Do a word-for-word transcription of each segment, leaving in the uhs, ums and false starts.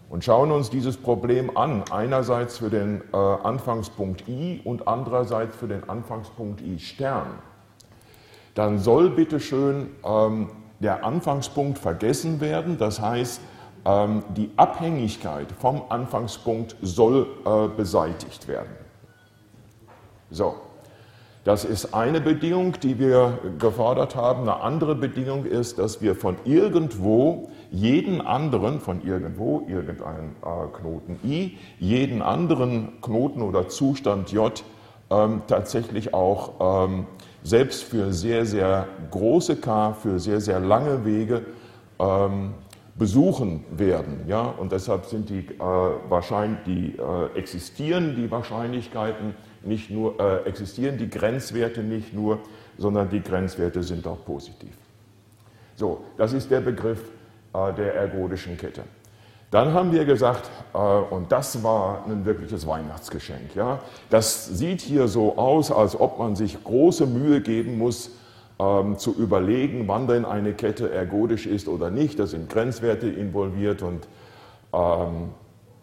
und schauen uns dieses Problem an, einerseits für den äh, Anfangspunkt I und andererseits für den Anfangspunkt I Stern, dann soll bitteschön ähm, der Anfangspunkt vergessen werden, das heißt, ähm, die Abhängigkeit vom Anfangspunkt soll äh, beseitigt werden. So, das ist eine Bedingung, die wir gefordert haben. Eine andere Bedingung ist, dass wir von irgendwo jeden anderen, von irgendwo, irgendeinen äh, Knoten I, jeden anderen Knoten oder Zustand J ähm, tatsächlich auch ähm, selbst für sehr, sehr große K, für sehr, sehr lange Wege ähm, besuchen werden. Ja? Und deshalb sind die, äh, wahrscheinlich, die äh, existieren die Wahrscheinlichkeiten nicht nur, äh, existieren die Grenzwerte nicht nur, sondern die Grenzwerte sind auch positiv. So, das ist der Begriff äh, der ergodischen Kette. Dann haben wir gesagt, äh, und das war ein wirkliches Weihnachtsgeschenk. Ja? Das sieht hier so aus, als ob man sich große Mühe geben muss, ähm, zu überlegen, wann denn eine Kette ergodisch ist oder nicht. Da sind Grenzwerte involviert und ähm,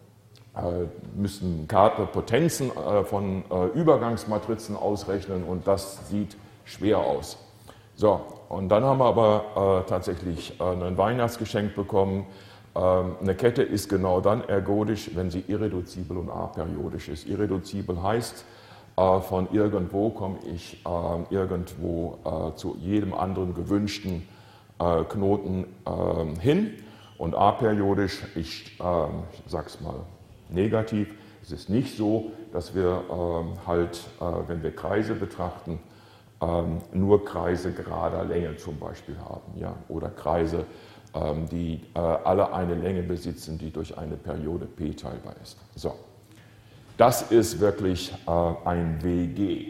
müssen Potenzen von Übergangsmatrizen ausrechnen und das sieht schwer aus. So, und dann haben wir aber äh, tatsächlich äh, ein Weihnachtsgeschenk bekommen. Ähm, eine Kette ist genau dann ergodisch, wenn sie irreduzibel und aperiodisch ist. Irreduzibel heißt, äh, von irgendwo komme ich äh, irgendwo äh, zu jedem anderen gewünschten äh, Knoten äh, hin und aperiodisch, ich äh, sag's mal, negativ. Es ist nicht so, dass wir ähm, halt, äh, wenn wir Kreise betrachten, ähm, nur Kreise gerader Länge zum Beispiel haben, ja? Oder Kreise, ähm, die äh, alle eine Länge besitzen, die durch eine Periode P teilbar ist. So. Das ist wirklich äh, ein W G,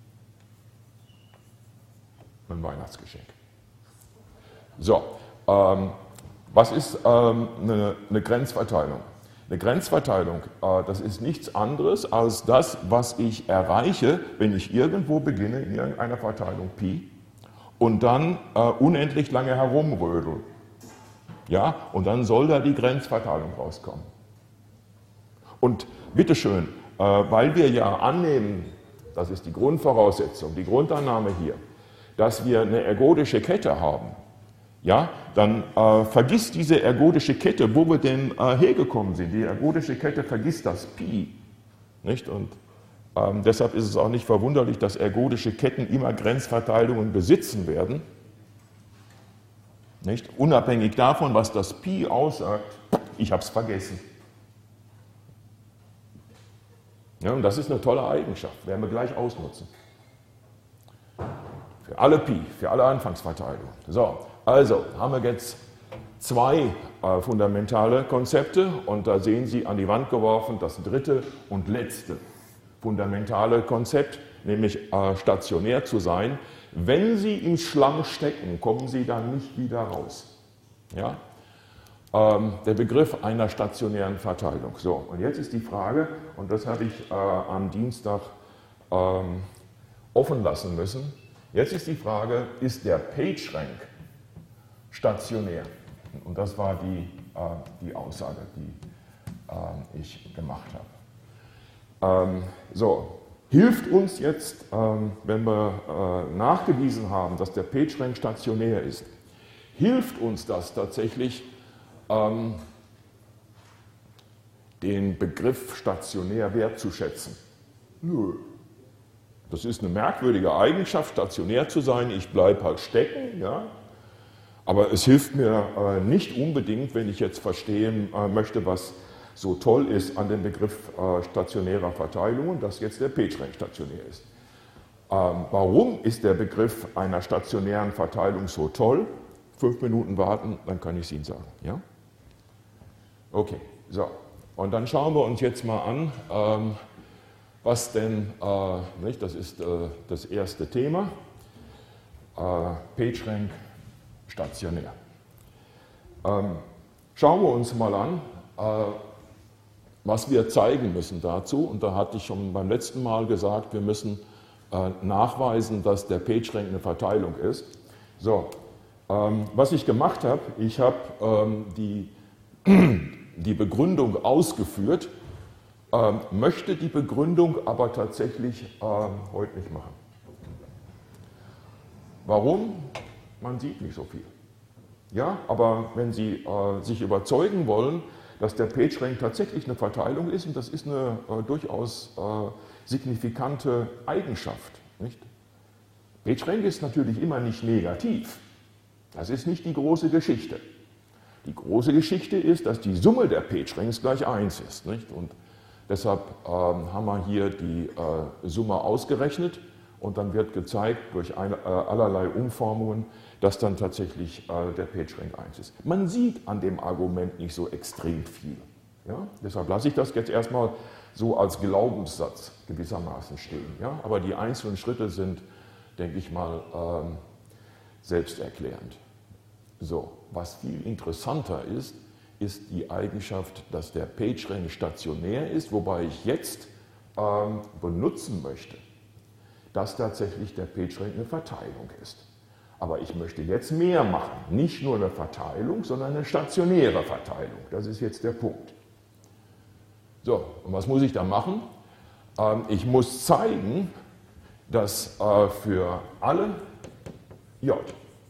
ein Weihnachtsgeschenk. So, ähm, was ist ähm, eine, eine Grenzverteilung? Eine Grenzverteilung, das ist nichts anderes als das, was ich erreiche, wenn ich irgendwo beginne in irgendeiner Verteilung Pi und dann äh, unendlich lange herumrödel. Ja, und dann soll da die Grenzverteilung rauskommen. Und bitteschön, äh, weil wir ja annehmen, das ist die Grundvoraussetzung, die Grundannahme hier, dass wir eine ergodische Kette haben, ja, dann äh, vergisst diese ergodische Kette, wo wir denn äh, hergekommen sind. Die ergodische Kette vergisst das Pi. Nicht? Und ähm, deshalb ist es auch nicht verwunderlich, dass ergodische Ketten immer Grenzverteilungen besitzen werden. Nicht? Unabhängig davon, was das Pi aussagt, ich habe es vergessen. Ja, und das ist eine tolle Eigenschaft, werden wir gleich ausnutzen. Für alle Pi, für alle Anfangsverteilungen. So. Also haben wir jetzt zwei äh, fundamentale Konzepte und da sehen Sie an die Wand geworfen das dritte und letzte fundamentale Konzept, nämlich äh, stationär zu sein. Wenn Sie im Schlamm stecken, kommen Sie dann nicht wieder raus. Ja? Ähm, der Begriff einer stationären Verteilung. So, und jetzt ist die Frage, und das habe ich äh, am Dienstag ähm, offen lassen müssen, jetzt ist die Frage, ist der PageRank stationär? Und das war die, äh, die Aussage, die äh, ich gemacht habe. Ähm, so, hilft uns jetzt, ähm, wenn wir äh, nachgewiesen haben, dass der PageRank stationär ist, hilft uns das tatsächlich, ähm, den Begriff stationär wertzuschätzen? Nö. Das ist eine merkwürdige Eigenschaft, stationär zu sein. Ich bleibe halt stecken, ja. Aber es hilft mir äh, nicht unbedingt, wenn ich jetzt verstehen äh, möchte, was so toll ist an dem Begriff äh, stationärer Verteilungen, dass jetzt der PageRank stationär ist. Ähm, warum ist der Begriff einer stationären Verteilung so toll? Fünf Minuten warten, dann kann ich es Ihnen sagen. Ja? Okay, so. Und dann schauen wir uns jetzt mal an, ähm, was denn, äh, nicht, das ist äh, das erste Thema, äh, PageRank stationär. Ähm, schauen wir uns mal an, äh, was wir zeigen müssen dazu. Und da hatte ich schon beim letzten Mal gesagt, wir müssen äh, nachweisen, dass der PageRank eine Verteilung ist. So, ähm, was ich gemacht habe, ich habe ähm, die die Begründung ausgeführt, ähm, möchte die Begründung aber tatsächlich ähm, heute nicht machen. Warum? Man sieht nicht so viel. Ja, aber wenn Sie äh, sich überzeugen wollen, dass der PageRank tatsächlich eine Verteilung ist, und das ist eine äh, durchaus äh, signifikante Eigenschaft. Nicht? PageRank ist natürlich immer nicht negativ. Das ist nicht die große Geschichte. Die große Geschichte ist, dass die Summe der PageRanks gleich eins ist. Nicht? Und deshalb ähm, haben wir hier die äh, Summe ausgerechnet und dann wird gezeigt durch ein, äh, allerlei Umformungen, dass dann tatsächlich äh, der PageRank eins ist. Man sieht an dem Argument nicht so extrem viel. Ja? Deshalb lasse ich das jetzt erstmal so als Glaubenssatz gewissermaßen stehen. Ja? Aber die einzelnen Schritte sind, denke ich mal, ähm, selbsterklärend. So, was viel interessanter ist, ist die Eigenschaft, dass der PageRank stationär ist, wobei ich jetzt ähm, benutzen möchte, dass tatsächlich der PageRank eine Verteilung ist. Aber ich möchte jetzt mehr machen, nicht nur eine Verteilung, sondern eine stationäre Verteilung. Das ist jetzt der Punkt. So, und was muss ich da machen? Ähm, ich muss zeigen, dass äh, für alle J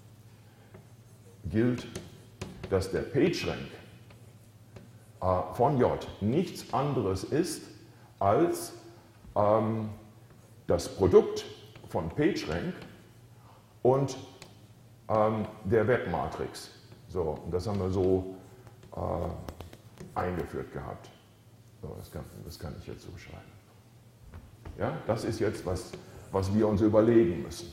gilt, dass der PageRank äh, von J nichts anderes ist als ähm, das Produkt von PageRank und ähm, der Webmatrix. So, und das haben wir so äh, eingeführt gehabt. So, das, kann, das kann ich jetzt so schreiben. Ja, das ist jetzt, was, was wir uns überlegen müssen.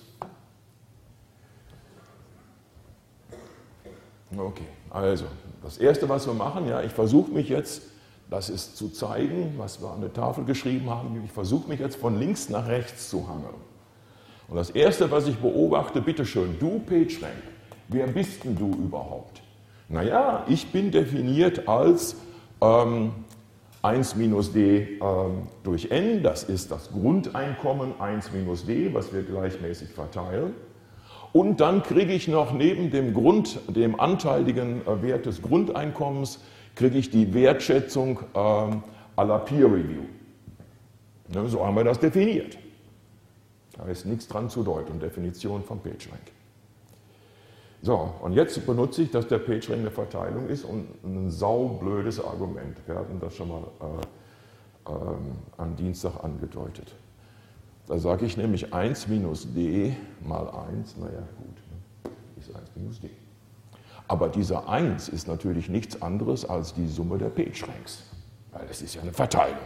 Okay, also das Erste, was wir machen, ja, ich versuche mich jetzt, das ist zu zeigen, was wir an der Tafel geschrieben haben, ich versuche mich jetzt von links nach rechts zu hangeln. Und das Erste, was ich beobachte, bitteschön, du PageRank, wer bist denn du überhaupt? Naja, ich bin definiert als ähm, eins minus d ähm, durch n, das ist das Grundeinkommen eins minus d, was wir gleichmäßig verteilen. Und dann kriege ich noch neben dem, Grund, dem anteiligen Wert des Grundeinkommens, kriege ich die Wertschätzung ähm, aller Peer Review. Ne, so haben wir das definiert. Da ist nichts dran zu deuten, Definition von PageRank. So, und jetzt benutze ich, dass der PageRank eine Verteilung ist und ein saublödes Argument. Wir hatten das schon mal äh, äh, am Dienstag angedeutet. Da sage ich nämlich eins minus d mal eins, naja gut, ist eins minus d. Aber dieser eins ist natürlich nichts anderes als die Summe der PageRanks, weil das ist ja eine Verteilung.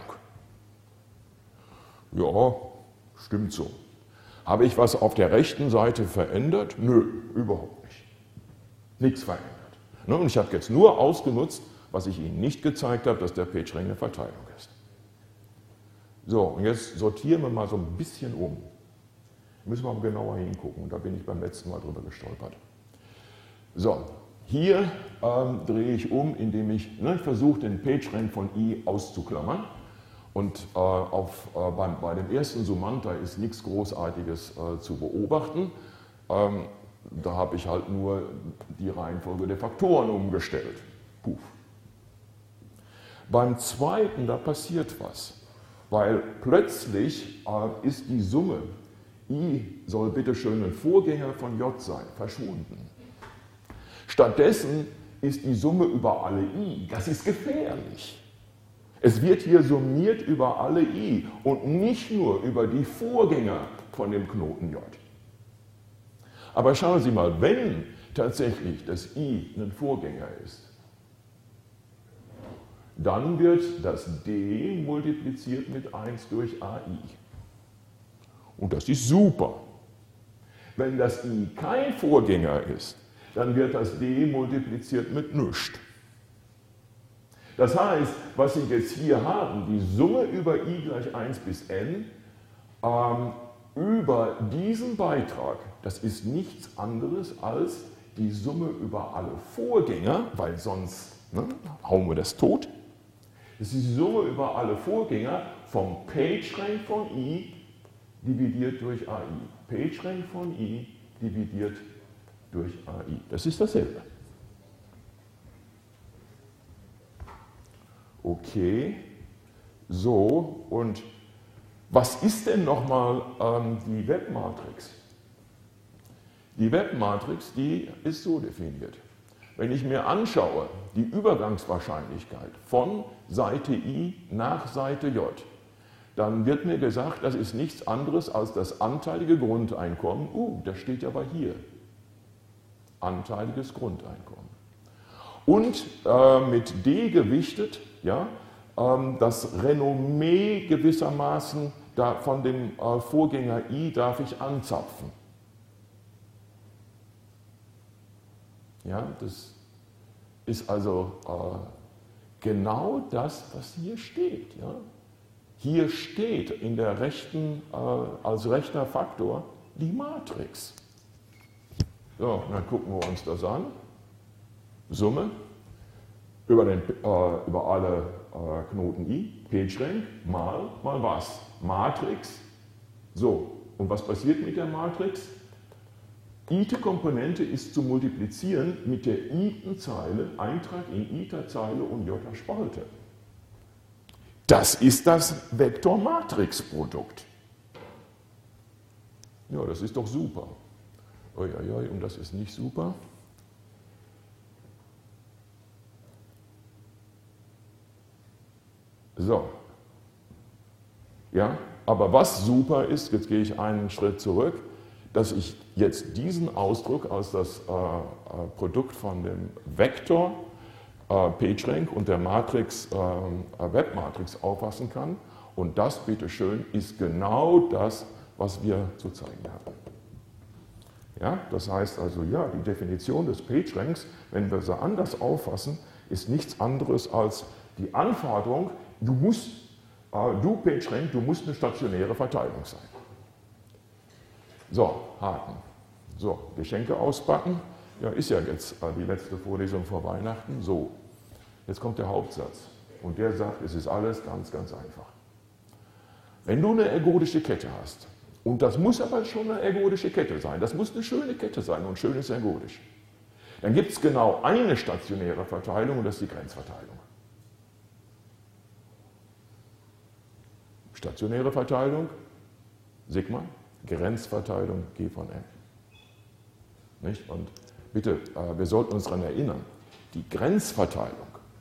Ja, stimmt so. Habe ich was auf der rechten Seite verändert? Nö, überhaupt nicht. Nichts verändert. Und ich habe jetzt nur ausgenutzt, was ich Ihnen nicht gezeigt habe, dass der PageRank eine Verteilung ist. So, und jetzt sortieren wir mal so ein bisschen um. Müssen wir mal genauer hingucken, da bin ich beim letzten Mal drüber gestolpert. So, hier ähm, drehe ich um, indem ich, ne, ich versuche, den PageRank von I auszuklammern. Und äh, auf, äh, beim, bei dem ersten Summand, da ist nichts Großartiges äh, zu beobachten. Ähm, da habe ich halt nur die Reihenfolge der Faktoren umgestellt. Puh. Beim zweiten, da passiert was. Weil plötzlich äh, ist die Summe, I soll bitteschön ein Vorgänger von J sein, verschwunden. Stattdessen ist die Summe über alle I, das ist gefährlich. Es wird hier summiert über alle I und nicht nur über die Vorgänger von dem Knoten J. Aber schauen Sie mal, wenn tatsächlich das I ein Vorgänger ist, dann wird das D multipliziert mit eins durch A I. Und das ist super. Wenn das I kein Vorgänger ist, dann wird das D multipliziert mit nichts. Das heißt, was Sie jetzt hier haben, die Summe über I gleich eins bis n, ähm, über diesen Beitrag, das ist nichts anderes als die Summe über alle Vorgänger, weil sonst ne, hauen wir das tot. Das ist die Summe über alle Vorgänger vom PageRank von I dividiert durch A I. PageRank von I dividiert durch A I. Das ist dasselbe. Okay. So, und was ist denn nochmal ähm, die Webmatrix? Die Webmatrix, die ist so definiert. Wenn ich mir anschaue, die Übergangswahrscheinlichkeit von Seite I nach Seite J, dann wird mir gesagt, das ist nichts anderes als das anteilige Grundeinkommen. Uh, das steht aber hier. Anteiliges Grundeinkommen. Und äh, mit D gewichtet, ja, ähm, das Renommee gewissermaßen da von dem äh, Vorgänger I darf ich anzapfen. Ja, das ist also äh, genau das, was hier steht. Ja. Hier steht in der rechten, äh, als rechter Faktor die Matrix. So, dann gucken wir uns das an. Summe über, den, äh, über alle äh, Knoten I, PageRank, mal, mal was? Matrix. So, und was passiert mit der Matrix? Ite Komponente ist zu multiplizieren mit der Iten-Zeile, Eintrag in Iter-Zeile und J-Spalte. Das ist das Vektor-Matrix-Produkt. Ja, das ist doch super. Uiuiui, und das ist nicht super. So. Ja, aber was super ist, jetzt gehe ich einen Schritt zurück, dass ich jetzt diesen Ausdruck als das äh, äh, Produkt von dem Vektor äh, PageRank und der Matrix, äh, Webmatrix auffassen kann. Und das, bitteschön, ist genau das, was wir zu zeigen haben. Ja, das heißt also, ja, die Definition des PageRanks, wenn wir sie anders auffassen, ist nichts anderes als die Anforderung, du musst, äh, du PageRank, du musst eine stationäre Verteilung sein. So, Haken. So, Geschenke auspacken. Ja, ist ja jetzt äh, die letzte Vorlesung vor Weihnachten. So, jetzt kommt der Hauptsatz. Und der sagt, es ist alles ganz, ganz einfach. Wenn du eine ergodische Kette hast, und das muss aber schon eine ergodische Kette sein, das muss eine schöne Kette sein und schön ist ergodisch, dann gibt es genau eine stationäre Verteilung und das ist die Grenzverteilung. Stationäre Verteilung, Sigma. Grenzverteilung G von M. Nicht? Und bitte, äh, wir sollten uns daran erinnern, die Grenzverteilung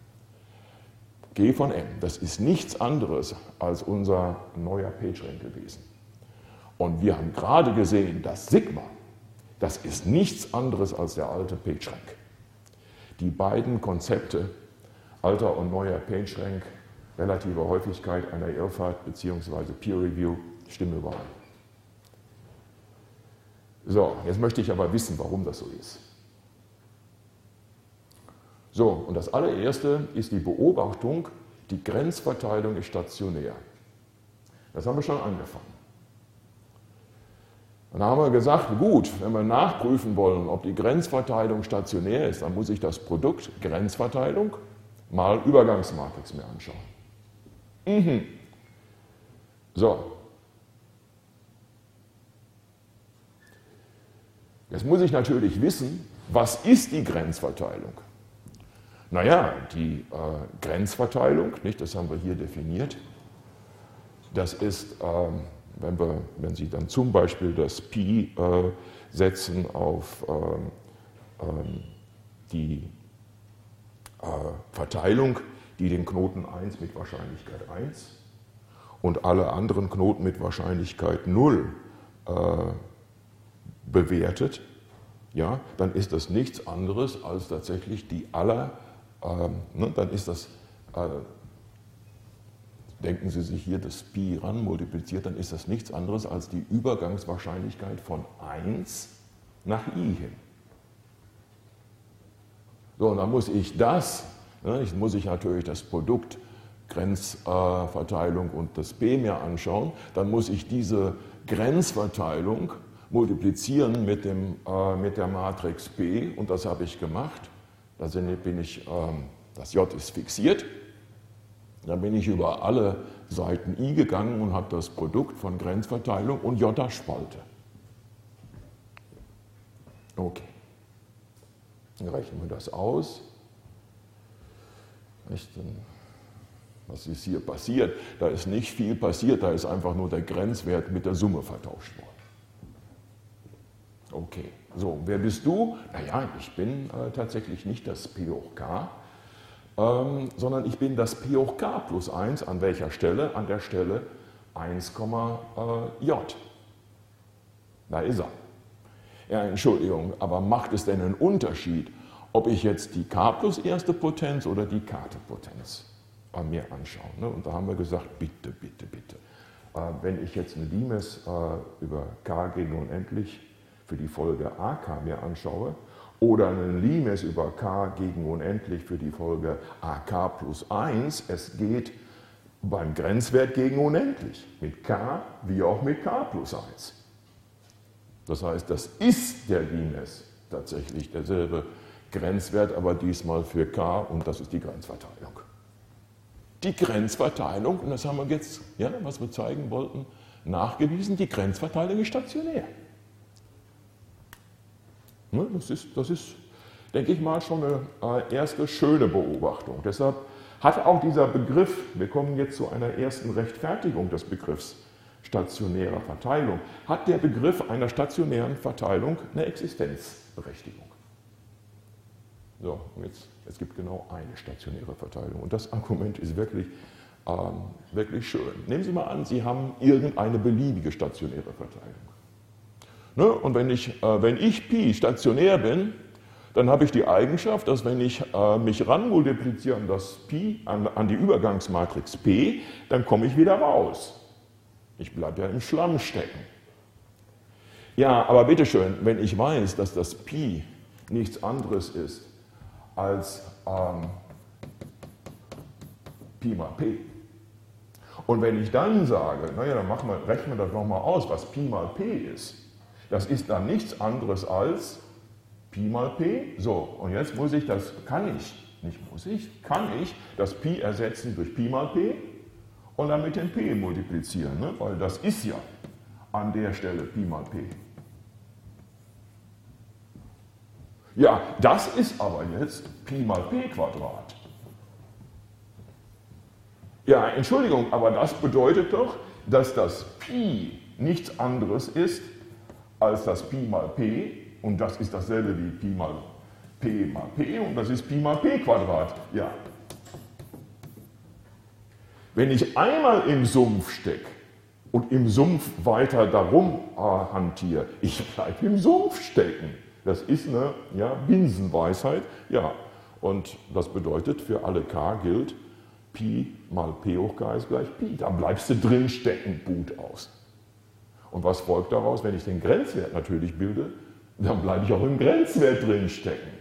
G von M, das ist nichts anderes als unser neuer PageRank gewesen. Und wir haben gerade gesehen, dass Sigma, das ist nichts anderes als der alte PageRank. Die beiden Konzepte, alter und neuer PageRank, relative Häufigkeit einer Irrfahrt bzw. Peer Review, stimmen überein. So, jetzt möchte ich aber wissen, warum das so ist. So, und das allererste ist die Beobachtung, die Grenzverteilung ist stationär. Das haben wir schon angefangen. Dann haben wir gesagt, gut, wenn wir nachprüfen wollen, ob die Grenzverteilung stationär ist, dann muss ich das Produkt Grenzverteilung mal Übergangsmatrix mir anschauen. Mhm. So. Jetzt muss ich natürlich wissen, was ist die Grenzverteilung? Naja, die äh, Grenzverteilung, nicht, das haben wir hier definiert, das ist, ähm, wenn, wir, wenn Sie dann zum Beispiel das Pi äh, setzen auf ähm, ähm, die äh, Verteilung, die den Knoten eins mit Wahrscheinlichkeit eins und alle anderen Knoten mit Wahrscheinlichkeit null äh, bewertet, ja, dann ist das nichts anderes als tatsächlich die aller, ähm, ne, dann ist das, äh, denken Sie sich hier das Pi ran, multipliziert, dann ist das nichts anderes als die Übergangswahrscheinlichkeit von eins nach i hin. So, und dann muss ich das, ne, ich muss ich natürlich das Produkt Grenzverteilung äh, und das B mir anschauen, dann muss ich diese Grenzverteilung multiplizieren mit, dem, äh, mit der Matrix B und das habe ich gemacht. Da bin ich, ähm, das J ist fixiert. Dann bin ich über alle Seiten I gegangen und habe das Produkt von Grenzverteilung und J-Spalte. Okay. Dann rechnen wir das aus. Dann Was ist hier passiert? Da ist nicht viel passiert, da ist einfach nur der Grenzwert mit der Summe vertauscht worden. Okay, so, wer bist du? Naja, ich bin äh, tatsächlich nicht das P hoch k, ähm, sondern ich bin das P hoch k plus eins. An welcher Stelle? An der Stelle eins, äh, j. Da ist er. Ja, Entschuldigung, aber macht es denn einen Unterschied, ob ich jetzt die k plus erste Potenz oder die k-te Potenz an mir anschaue? Ne? Und da haben wir gesagt, bitte, bitte, bitte. Äh, wenn ich jetzt ein Limes äh, über k gegen unendlich für die Folge ak mir anschaue oder einen Limes über k gegen unendlich für die Folge ak plus eins, es geht beim Grenzwert gegen unendlich, mit k wie auch mit k plus eins. Das heißt, das ist der Limes tatsächlich derselbe Grenzwert, aber diesmal für k und das ist die Grenzverteilung. Die Grenzverteilung, und das haben wir jetzt, ja, was wir zeigen wollten, nachgewiesen, die Grenzverteilung ist stationär. Das ist, das ist, denke ich mal, schon eine erste schöne Beobachtung. Deshalb hat auch dieser Begriff, wir kommen jetzt zu einer ersten Rechtfertigung des Begriffs stationärer Verteilung, hat der Begriff einer stationären Verteilung eine Existenzberechtigung. So, und jetzt, es gibt genau eine stationäre Verteilung und das Argument ist wirklich, ähm, wirklich schön. Nehmen Sie mal an, Sie haben irgendeine beliebige stationäre Verteilung. Ne? Und wenn ich, äh, wenn ich Pi stationär bin, dann habe ich die Eigenschaft, dass wenn ich äh, mich ranmultipliziere an das Pi, an, an die Übergangsmatrix P, dann komme ich wieder raus. Ich bleibe ja im Schlamm stecken. Ja, aber bitteschön, wenn ich weiß, dass das Pi nichts anderes ist als ähm, Pi mal P. Und wenn ich dann sage, naja, dann machen wir, rechnen wir das nochmal aus, was Pi mal P ist. Das ist dann nichts anderes als Pi mal P. So, und jetzt muss ich das, kann ich, nicht muss ich, kann ich das Pi ersetzen durch Pi mal P und dann mit dem P multiplizieren, ne? Weil das ist ja an der Stelle Pi mal P. Ja, das ist aber jetzt Pi mal P Quadrat. Ja, Entschuldigung, aber das bedeutet doch, dass das Pi nichts anderes ist als das Pi mal P und das ist dasselbe wie Pi mal P mal P und das ist Pi mal P Quadrat. Ja. Wenn ich einmal im Sumpf stecke und im Sumpf weiter darum äh, hantiere, ich bleibe im Sumpf stecken. Das ist eine ja, Binsenweisheit. Ja. Und das bedeutet, für alle k gilt, Pi mal P hoch k ist gleich Pi. Da bleibst du drin stecken, Punkt aus. Und was folgt daraus? Wenn ich den Grenzwert natürlich bilde, dann bleibe ich auch im Grenzwert drin stecken.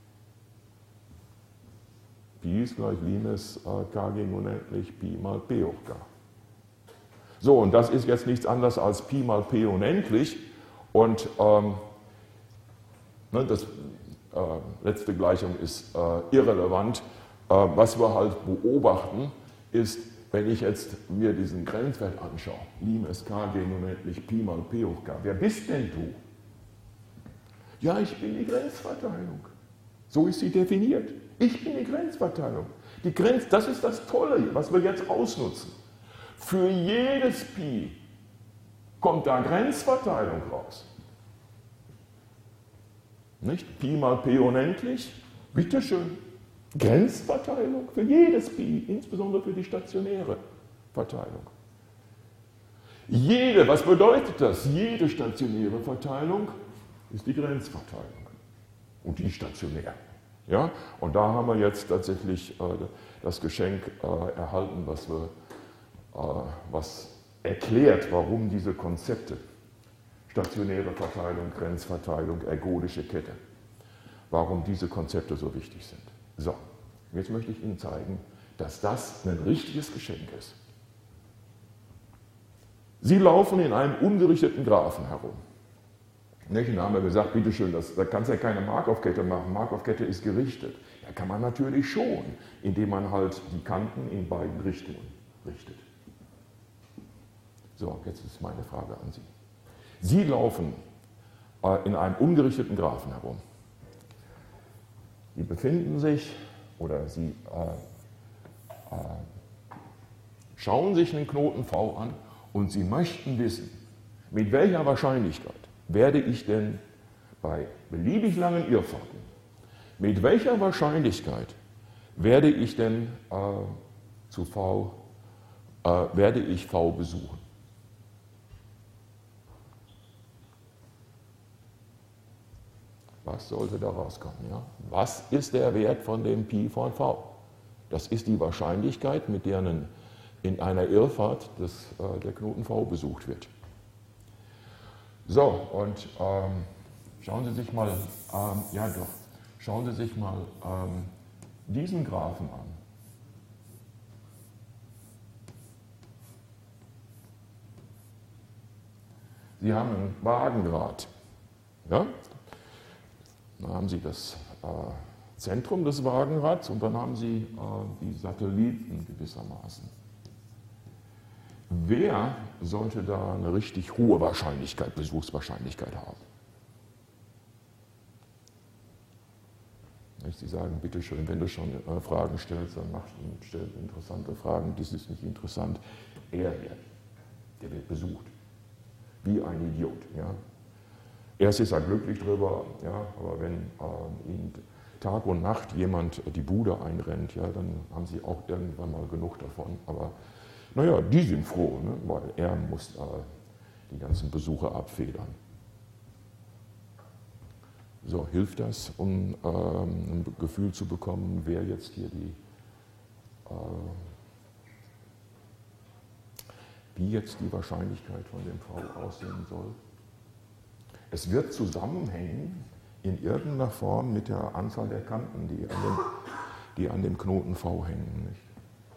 Pi ist gleich Limes äh, k gegen unendlich Pi mal P hoch k. So, und das ist jetzt nichts anderes als Pi mal P unendlich. Und ähm, ne, das äh, letzte Gleichung ist äh, irrelevant. Äh, was wir halt beobachten, ist, wenn ich jetzt mir diesen Grenzwert anschaue, Limes k gegen unendlich Pi mal P hoch k, wer bist denn du? Ja, ich bin die Grenzverteilung. So ist sie definiert. Ich bin die Grenzverteilung. Die Grenz, das ist das Tolle, was wir jetzt ausnutzen. Für jedes Pi kommt da Grenzverteilung raus. Nicht? Pi mal P unendlich, bitteschön. Grenzverteilung für jedes Pi, insbesondere für die stationäre Verteilung. Jede, was bedeutet das? Jede stationäre Verteilung ist die Grenzverteilung. Und die stationär. Ja? Und da haben wir jetzt tatsächlich äh, das Geschenk äh, erhalten, was, wir, äh, was erklärt, warum diese Konzepte, stationäre Verteilung, Grenzverteilung, ergodische Kette, warum diese Konzepte so wichtig sind. So, jetzt möchte ich Ihnen zeigen, dass das ein richtiges Geschenk ist. Sie laufen in einem ungerichteten Graphen herum. Nicht? Da haben wir gesagt, bitteschön, das, da kannst du ja keine Markov-Kette machen. Markov-Kette ist gerichtet. Ja, kann man natürlich schon, indem man halt die Kanten in beiden Richtungen richtet. So, jetzt ist meine Frage an Sie. Sie laufen äh, in einem ungerichteten Graphen herum. Sie befinden sich oder Sie äh, äh, schauen sich einen Knoten V an und Sie möchten wissen, mit welcher Wahrscheinlichkeit werde ich denn bei beliebig langen Irrfahrten, mit welcher Wahrscheinlichkeit werde ich denn äh, zu V, äh, werde ich V besuchen? Was sollte da rauskommen? Ja? Was ist der Wert von dem Pi von V? Das ist die Wahrscheinlichkeit, mit der in einer Irrfahrt das, äh, der Knoten V besucht wird. So, und ähm, schauen Sie sich mal, ähm, ja doch, schauen Sie sich mal ähm, diesen Graphen an. Sie haben ein Wagenrad. Ja? Dann haben Sie das äh, Zentrum des Wagenrads und dann haben Sie äh, die Satelliten gewissermaßen. Wer sollte da eine richtig hohe Wahrscheinlichkeit, Besuchswahrscheinlichkeit haben? Sie sagen, bitteschön, wenn du schon äh, Fragen stellst, dann mach, stell interessante Fragen. Das ist nicht interessant. Er hier, der wird besucht. Wie ein Idiot. Ja? Erst ist er glücklich drüber, ja, aber wenn äh, ihn Tag und Nacht jemand die Bude einrennt, ja, dann haben sie auch irgendwann mal genug davon. Aber naja, die sind froh, ne, weil er muss äh, die ganzen Besucher abfedern. So, hilft das, um ähm, ein Gefühl zu bekommen, wer jetzt hier die, äh, wie jetzt die Wahrscheinlichkeit von dem V aussehen soll? Es wird zusammenhängen in irgendeiner Form mit der Anzahl der Kanten, die an dem, die an dem Knoten V hängen. Nicht?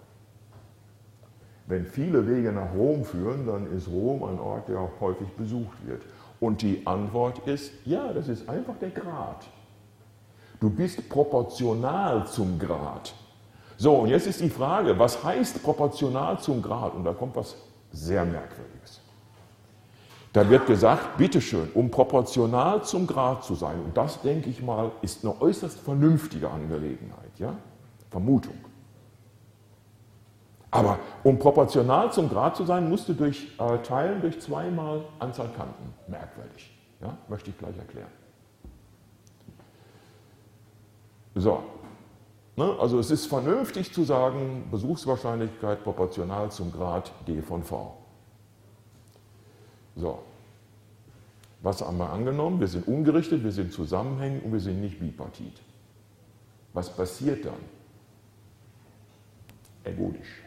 Wenn viele Wege nach Rom führen, dann ist Rom ein Ort, der auch häufig besucht wird. Und die Antwort ist, ja, das ist einfach der Grad. Du bist proportional zum Grad. So, und jetzt ist die Frage, was heißt proportional zum Grad? Und da kommt was sehr Merkwürdiges. Da wird gesagt, bitteschön, um proportional zum Grad zu sein, und das, denke ich mal, ist eine äußerst vernünftige Angelegenheit, ja? Vermutung. Aber um proportional zum Grad zu sein, musst du durch äh, teilen durch zweimal Anzahl Kanten. Merkwürdig. Ja? Möchte ich gleich erklären. So. Ne? Also es ist vernünftig zu sagen, Besuchswahrscheinlichkeit proportional zum Grad d von v. So. Was haben wir angenommen? Wir sind ungerichtet, wir sind zusammenhängend und wir sind nicht bipartit. Was passiert dann? Ergodisch.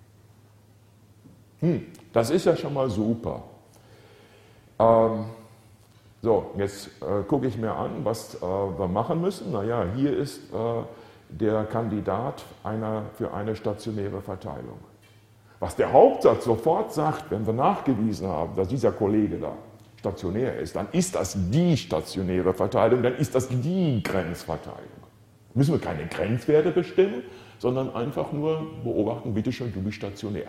Hm, das ist ja schon mal super. Ähm, so, jetzt äh, gucke ich mir an, was äh, wir machen müssen. Naja, hier ist äh, der Kandidat einer, für eine stationäre Verteilung. Was der Hauptsatz sofort sagt, wenn wir nachgewiesen haben, dass dieser Kollege da stationär ist, dann ist das die stationäre Verteilung, dann ist das die Grenzverteilung. Müssen wir keine Grenzwerte bestimmen, sondern einfach nur beobachten, bitteschön, du bist stationär.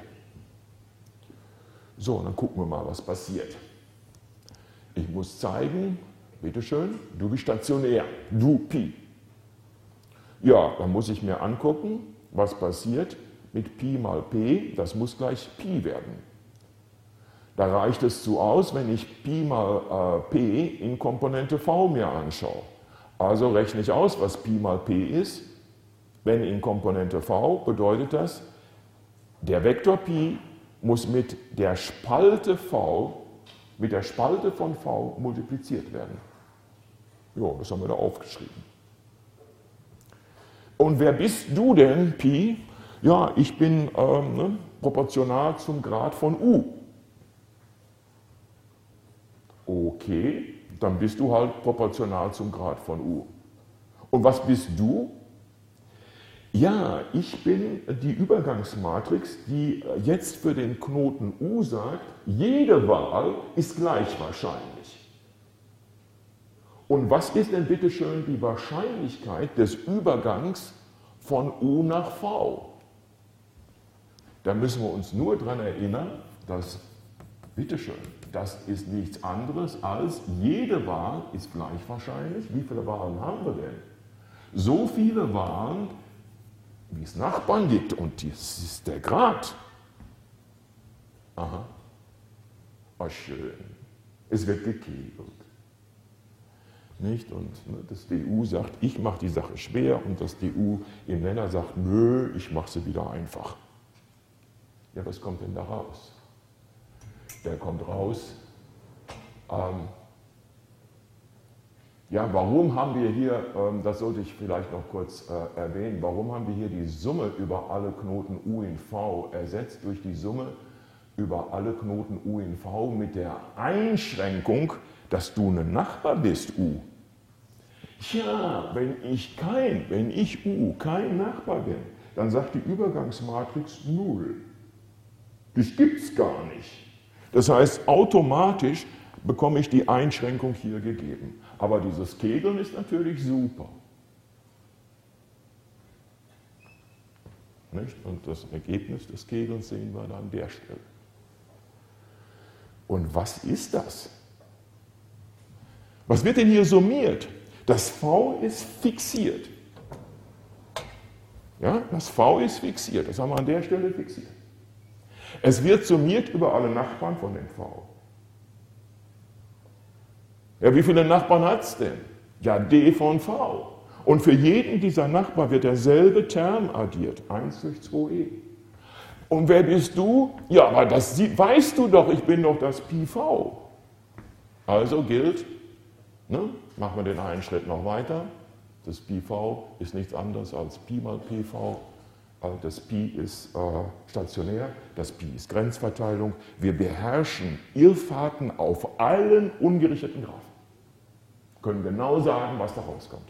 So, dann gucken wir mal, was passiert. Ich muss zeigen, bitteschön, du bist stationär, du Pi. Ja, dann muss ich mir angucken, was passiert mit Pi mal P, das muss gleich Pi werden. Da reicht es zu aus, wenn ich Pi mal äh, P in Komponente V mir anschaue. Also rechne ich aus, was Pi mal P ist. Wenn in Komponente V bedeutet das, der Vektor Pi muss mit der Spalte V, mit der Spalte von V multipliziert werden. Ja, das haben wir da aufgeschrieben. Und wer bist du denn, Pi? Ja, ich bin ähm, ne, proportional zum Grad von U. Okay, dann bist du halt proportional zum Grad von U. Und was bist du? Ja, ich bin die Übergangsmatrix, die jetzt für den Knoten U sagt, jede Wahl ist gleich wahrscheinlich. Und was ist denn bitteschön die Wahrscheinlichkeit des Übergangs von U nach V? Da müssen wir uns nur daran erinnern, dass, bitteschön, das ist nichts anderes als, jede Wahl ist gleich wahrscheinlich. Wie viele Wahlen haben wir denn? So viele Wahlen, wie es Nachbarn gibt, und das ist der Grad. Aha. Ah, schön. Es wird gekegelt. Nicht? Und ne, das D U sagt, ich mache die Sache schwer und das D U im Nenner sagt, nö, ich mache sie wieder einfach. Ja, was kommt denn da raus? Der kommt raus. Ähm, ja, warum haben wir hier, ähm, das sollte ich vielleicht noch kurz äh, erwähnen, warum haben wir hier die Summe über alle Knoten U in V ersetzt durch die Summe über alle Knoten U in V mit der Einschränkung, dass du ein Nachbar bist, U. Ja, wenn ich kein, wenn ich U kein Nachbar bin, dann sagt die Übergangsmatrix null. Das gibt's gar nicht. Das heißt, automatisch bekomme ich die Einschränkung hier gegeben. Aber dieses Kegeln ist natürlich super. Nicht? Und das Ergebnis des Kegelns sehen wir dann an der Stelle. Und was ist das? Was wird denn hier summiert? Das V ist fixiert. Ja, das V ist fixiert, das haben wir an der Stelle fixiert. Es wird summiert über alle Nachbarn von dem V. Ja, wie viele Nachbarn hat es denn? Ja, D von V. Und für jeden dieser Nachbarn wird derselbe Term addiert, eins durch zwei e. Und wer bist du? Ja, aber das weißt du doch, ich bin doch das Pi V. Also gilt, ne, machen wir den einen Schritt noch weiter. Das Pi V ist nichts anderes als Pi mal P V. Das Pi ist äh, stationär, das Pi ist Grenzverteilung. Wir beherrschen Irrfahrten auf allen ungerichteten Graphen. Können genau sagen, was da rauskommt.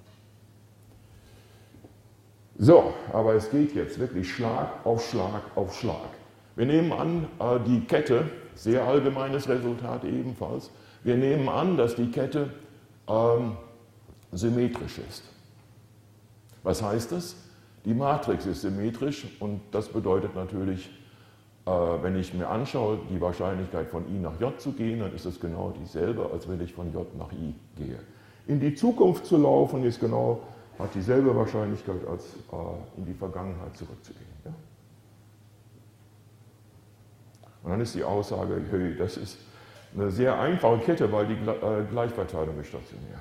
So, aber es geht jetzt wirklich Schlag auf Schlag auf Schlag. Wir nehmen an, äh, die Kette, sehr allgemeines Resultat ebenfalls, wir nehmen an, dass die Kette ähm, symmetrisch ist. Was heißt das? Die Matrix ist symmetrisch und das bedeutet natürlich, äh, wenn ich mir anschaue, die Wahrscheinlichkeit von I nach J zu gehen, dann ist es genau dieselbe, als wenn ich von J nach I gehe. In die Zukunft zu laufen ist genau, hat dieselbe Wahrscheinlichkeit, als äh, in die Vergangenheit zurückzugehen. Ja? Und dann ist die Aussage, hey, das ist eine sehr einfache Kette, weil die äh, Gleichverteilung ist stationär.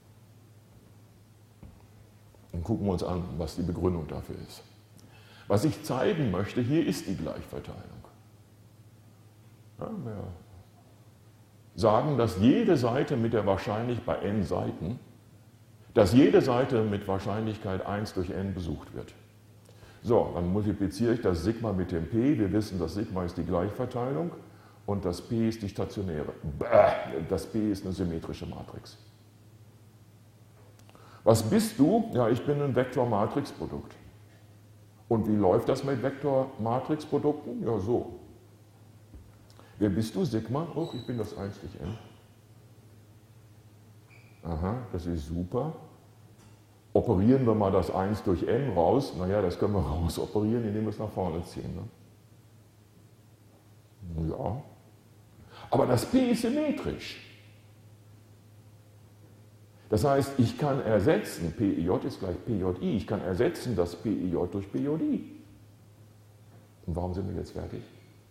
Und gucken wir uns an, was die Begründung dafür ist. Was ich zeigen möchte, hier ist die Gleichverteilung. Ja, wir sagen, dass jede Seite mit der Wahrscheinlichkeit bei n Seiten, dass jede Seite mit Wahrscheinlichkeit eins durch n besucht wird. So, dann multipliziere ich das Sigma mit dem P. Wir wissen, das Sigma ist die Gleichverteilung und das P ist die stationäre. Das P ist eine symmetrische Matrix. Was bist du? Ja, ich bin ein Vektor-Matrix-Produkt. Und wie läuft das mit Vektor-Matrix-Produkten? Ja, so. Wer bist du? Sigma? Oh, ich bin das eins durch n. Aha, das ist super. Operieren wir mal das eins durch n raus. Naja, das können wir raus operieren, indem wir es nach vorne ziehen. Ne? Ja. Aber das P ist symmetrisch. Das heißt, ich kann ersetzen, P I J ist gleich P J I, ich kann ersetzen das P I J durch P J I. Und warum sind wir jetzt fertig?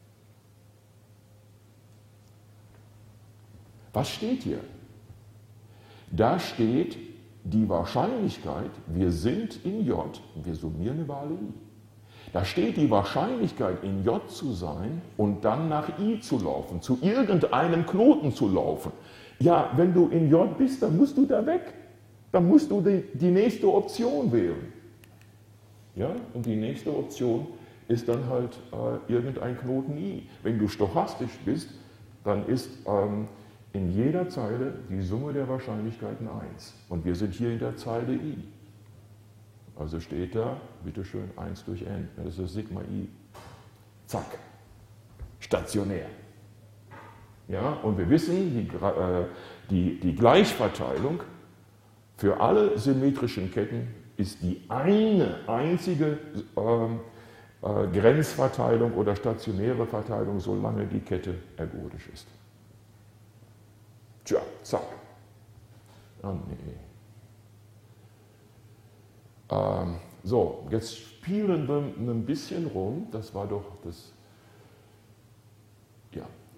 Was steht hier? Da steht die Wahrscheinlichkeit, wir sind in J, wir summieren über alle I. Da steht die Wahrscheinlichkeit, in J zu sein und dann nach I zu laufen, zu irgendeinem Knoten zu laufen. Ja, wenn du in J bist, dann musst du da weg. Dann musst du die, die nächste Option wählen. Ja, und die nächste Option ist dann halt äh, irgendein Knoten I. Wenn du stochastisch bist, dann ist ähm, in jeder Zeile die Summe der Wahrscheinlichkeiten eins. Und wir sind hier in der Zeile I. Also steht da, bitteschön, eins durch n. Das ist das Sigma I. Zack. Stationär. Ja, und wir wissen, die, äh, die, die Gleichverteilung für alle symmetrischen Ketten ist die eine einzige äh, äh, Grenzverteilung oder stationäre Verteilung, solange die Kette ergodisch ist. Tja, zack. Ah, nee. Ähm, so, jetzt spielen wir ein bisschen rum. Das war doch das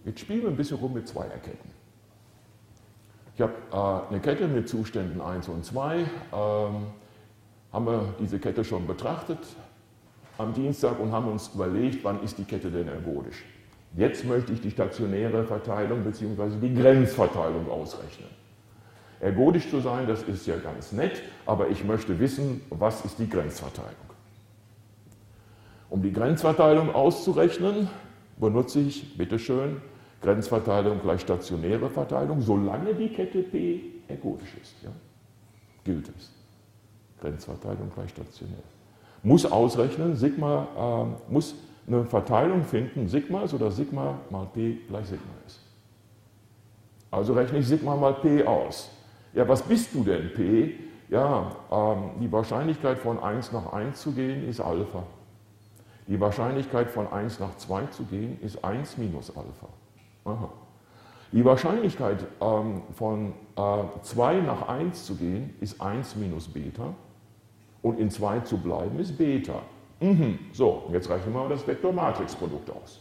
Jetzt spielen wir ein bisschen rum mit Zweierketten. Ich habe äh, eine Kette mit Zuständen eins und zwei. Ähm, haben wir diese Kette schon betrachtet am Dienstag und haben uns überlegt, wann ist die Kette denn ergodisch. Jetzt möchte ich die stationäre Verteilung bzw. die Grenzverteilung ausrechnen. Ergodisch zu sein, das ist ja ganz nett, aber ich möchte wissen, was ist die Grenzverteilung. Um die Grenzverteilung auszurechnen, benutze ich, bitteschön, Grenzverteilung gleich stationäre Verteilung, solange die Kette P ergodisch ist. Ja? Gilt es. Grenzverteilung gleich stationär. Muss ausrechnen, Sigma, äh, muss eine Verteilung finden, Sigma, sodass Sigma mal P gleich Sigma ist. Also rechne ich Sigma mal P aus. Ja, was bist du denn, P? Ja, ähm, die Wahrscheinlichkeit von eins nach eins zu gehen ist Alpha. Die Wahrscheinlichkeit von eins nach zwei zu gehen ist eins minus Alpha. Aha. Die Wahrscheinlichkeit ähm, von äh, zwei nach eins zu gehen ist eins minus Beta und in zwei zu bleiben ist Beta. Mhm. So, und jetzt rechnen wir mal das Vektormatrixprodukt aus.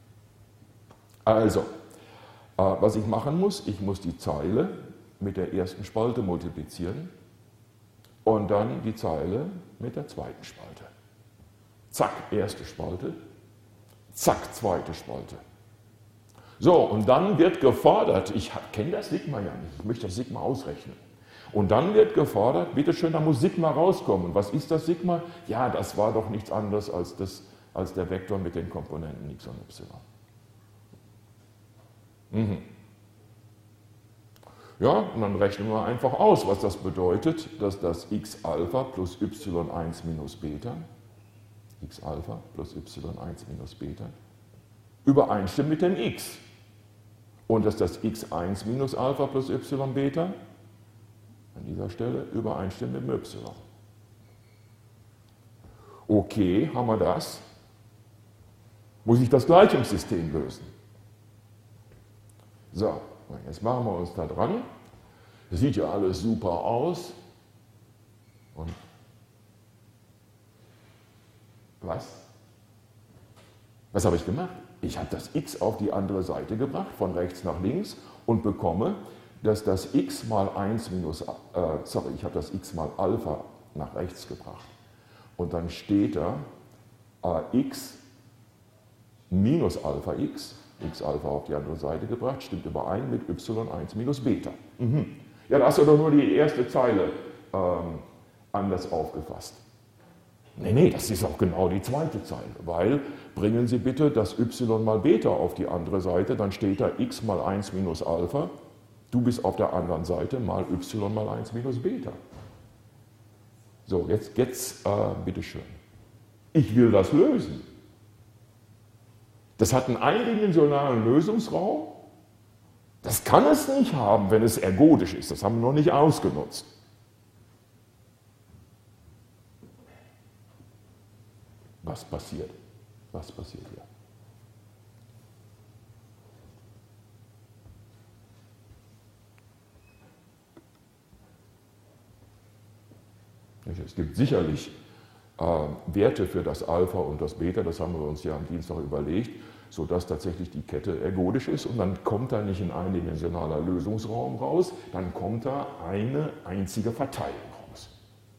Also, äh, was ich machen muss, ich muss die Zeile mit der ersten Spalte multiplizieren und dann die Zeile mit der zweiten Spalte. Zack, erste Spalte, zack, zweite Spalte. So, und dann wird gefordert, ich kenne das Sigma ja nicht, ich möchte das Sigma ausrechnen. Und dann wird gefordert, bitteschön, da muss Sigma rauskommen. Was ist das Sigma? Ja, das war doch nichts anderes als, das, als der Vektor mit den Komponenten x und y. Mhm. Ja, und dann rechnen wir einfach aus, was das bedeutet, dass das x Alpha plus y eins minus Beta, x Alpha plus y eins minus Beta, übereinstimmt mit dem x. Und dass das x eins minus Alpha plus y Beta an dieser Stelle übereinstimmt mit dem y. Okay, haben wir das. Muss ich das Gleichungssystem lösen. So, jetzt machen wir uns da dran. Das sieht ja alles super aus. Und was? Was habe ich gemacht? Ich habe das x auf die andere Seite gebracht, von rechts nach links, und bekomme, dass das x mal eins minus, äh, sorry, ich habe das x mal Alpha nach rechts gebracht. Und dann steht da äh, x minus Alpha x, x Alpha auf die andere Seite gebracht, stimmt überein mit y eins minus Beta. Mhm. Ja, da hast du doch nur die erste Zeile ähm, anders aufgefasst. Nee, nee, das ist auch genau die zweite Zeile, weil bringen Sie bitte das y mal Beta auf die andere Seite, dann steht da x mal eins minus Alpha, du bist auf der anderen Seite mal y mal eins minus Beta. So, jetzt, jetzt äh, bitteschön. Ich will das lösen. Das hat einen eindimensionalen Lösungsraum. Das kann es nicht haben, wenn es ergodisch ist. Das haben wir noch nicht ausgenutzt. Was passiert? Was passiert hier? Es gibt sicherlich äh, Werte für das Alpha und das Beta, das haben wir uns ja am Dienstag überlegt, sodass tatsächlich die Kette ergodisch ist und dann kommt da nicht ein eindimensionaler Lösungsraum raus, dann kommt da eine einzige Verteilung raus.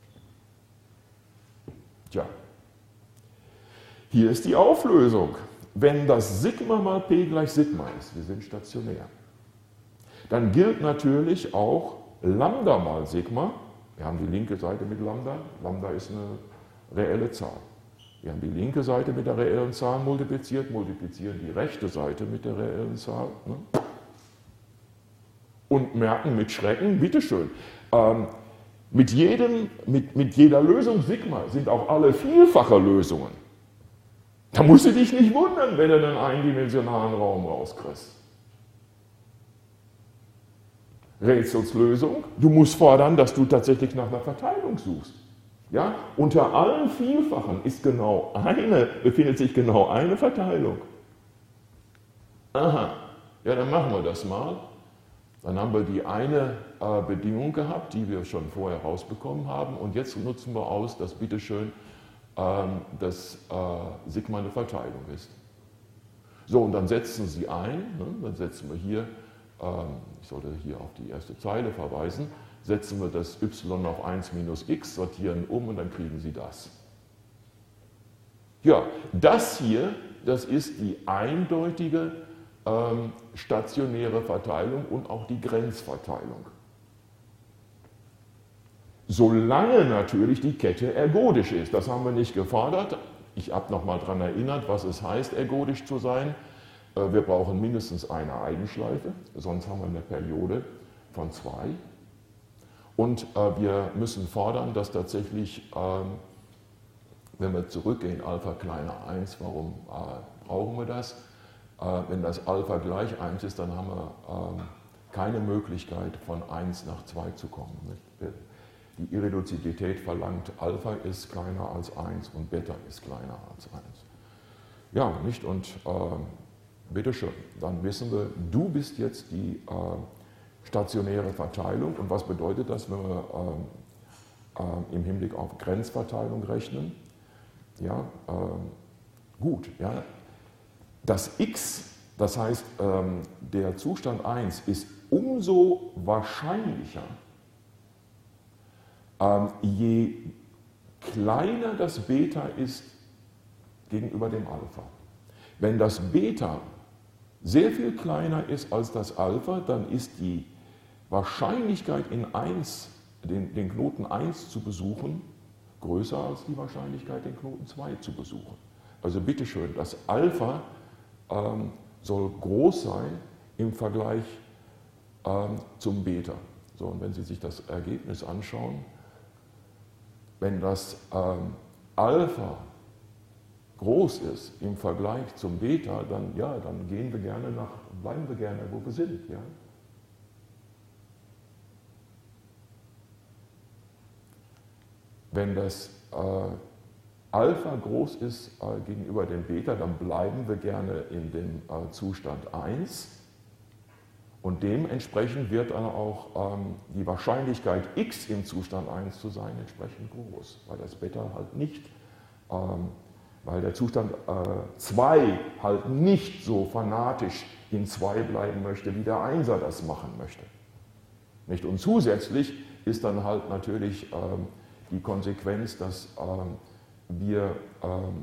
Tja, hier ist die Auflösung. Wenn das Sigma mal P gleich Sigma ist, wir sind stationär, dann gilt natürlich auch Lambda mal Sigma. Wir haben die linke Seite mit Lambda. Lambda ist eine reelle Zahl. Wir haben die linke Seite mit der reellen Zahl multipliziert, multiplizieren die rechte Seite mit der reellen Zahl. Ne? Und merken mit Schrecken, bitteschön, ähm, mit, jedem, mit, mit jeder Lösung Sigma sind auch alle vielfache Lösungen. Da musst du dich nicht wundern, wenn du einen eindimensionalen Raum rauskriegst. Rätselslösung, du musst fordern, dass du tatsächlich nach einer Verteilung suchst. Ja? Unter allen Vielfachen ist genau eine, befindet sich genau eine Verteilung. Aha, ja, dann machen wir das mal. Dann haben wir die eine äh, Bedingung gehabt, die wir schon vorher rausbekommen haben, und jetzt nutzen wir aus, dass bitteschön ähm, dass äh, Sigma eine Verteilung ist. So, und dann setzen Sie ein, ne, dann setzen wir hier, ähm, ich sollte hier auf die erste Zeile verweisen, setzen wir das y auf eins minus x, sortieren um und dann kriegen Sie das. Ja, das hier, das ist die eindeutige ähm, stationäre Verteilung und auch die Grenzverteilung. Solange natürlich die Kette ergodisch ist. Das haben wir nicht gefordert. Ich habe nochmal daran erinnert, was es heißt, ergodisch zu sein. Wir brauchen mindestens eine Eigenschleife, sonst haben wir eine Periode von zwei. Und wir müssen fordern, dass tatsächlich, wenn wir zurückgehen, Alpha kleiner eins, warum brauchen wir das? Wenn das Alpha gleich eins ist, dann haben wir keine Möglichkeit, von eins nach zwei zu kommen. Die Irreduzibität verlangt, Alpha ist kleiner als eins und Beta ist kleiner als eins. Ja, nicht? Und äh, bitteschön, dann wissen wir, du bist jetzt die äh, stationäre Verteilung. Und was bedeutet das, wenn wir äh, äh, im Hinblick auf Grenzverteilung rechnen? Ja, äh, gut, ja. Das x, das heißt, ähm, der Zustand eins ist umso wahrscheinlicher, Ähm, je kleiner das Beta ist gegenüber dem Alpha. Wenn das Beta sehr viel kleiner ist als das Alpha, dann ist die Wahrscheinlichkeit in eins, den, den Knoten eins zu besuchen, größer als die Wahrscheinlichkeit, den Knoten zwei zu besuchen. Also bitteschön, das Alpha ähm, soll groß sein im Vergleich ähm, zum Beta. So, und wenn Sie sich das Ergebnis anschauen, wenn das ähm, Alpha groß ist im Vergleich zum Beta, dann, ja, dann gehen wir gerne nach, bleiben wir gerne, wo wir sind. Ja? Wenn das äh, Alpha groß ist äh, gegenüber dem Beta, dann bleiben wir gerne in dem äh, Zustand eins. Und dementsprechend wird dann auch ähm, die Wahrscheinlichkeit x im Zustand eins zu sein entsprechend groß, weil das Beta halt nicht, ähm, weil der Zustand äh, zwei halt nicht so fanatisch in zwei bleiben möchte, wie der Einser das machen möchte. Nicht? Und zusätzlich ist dann halt natürlich ähm, die Konsequenz, dass ähm, wir ähm,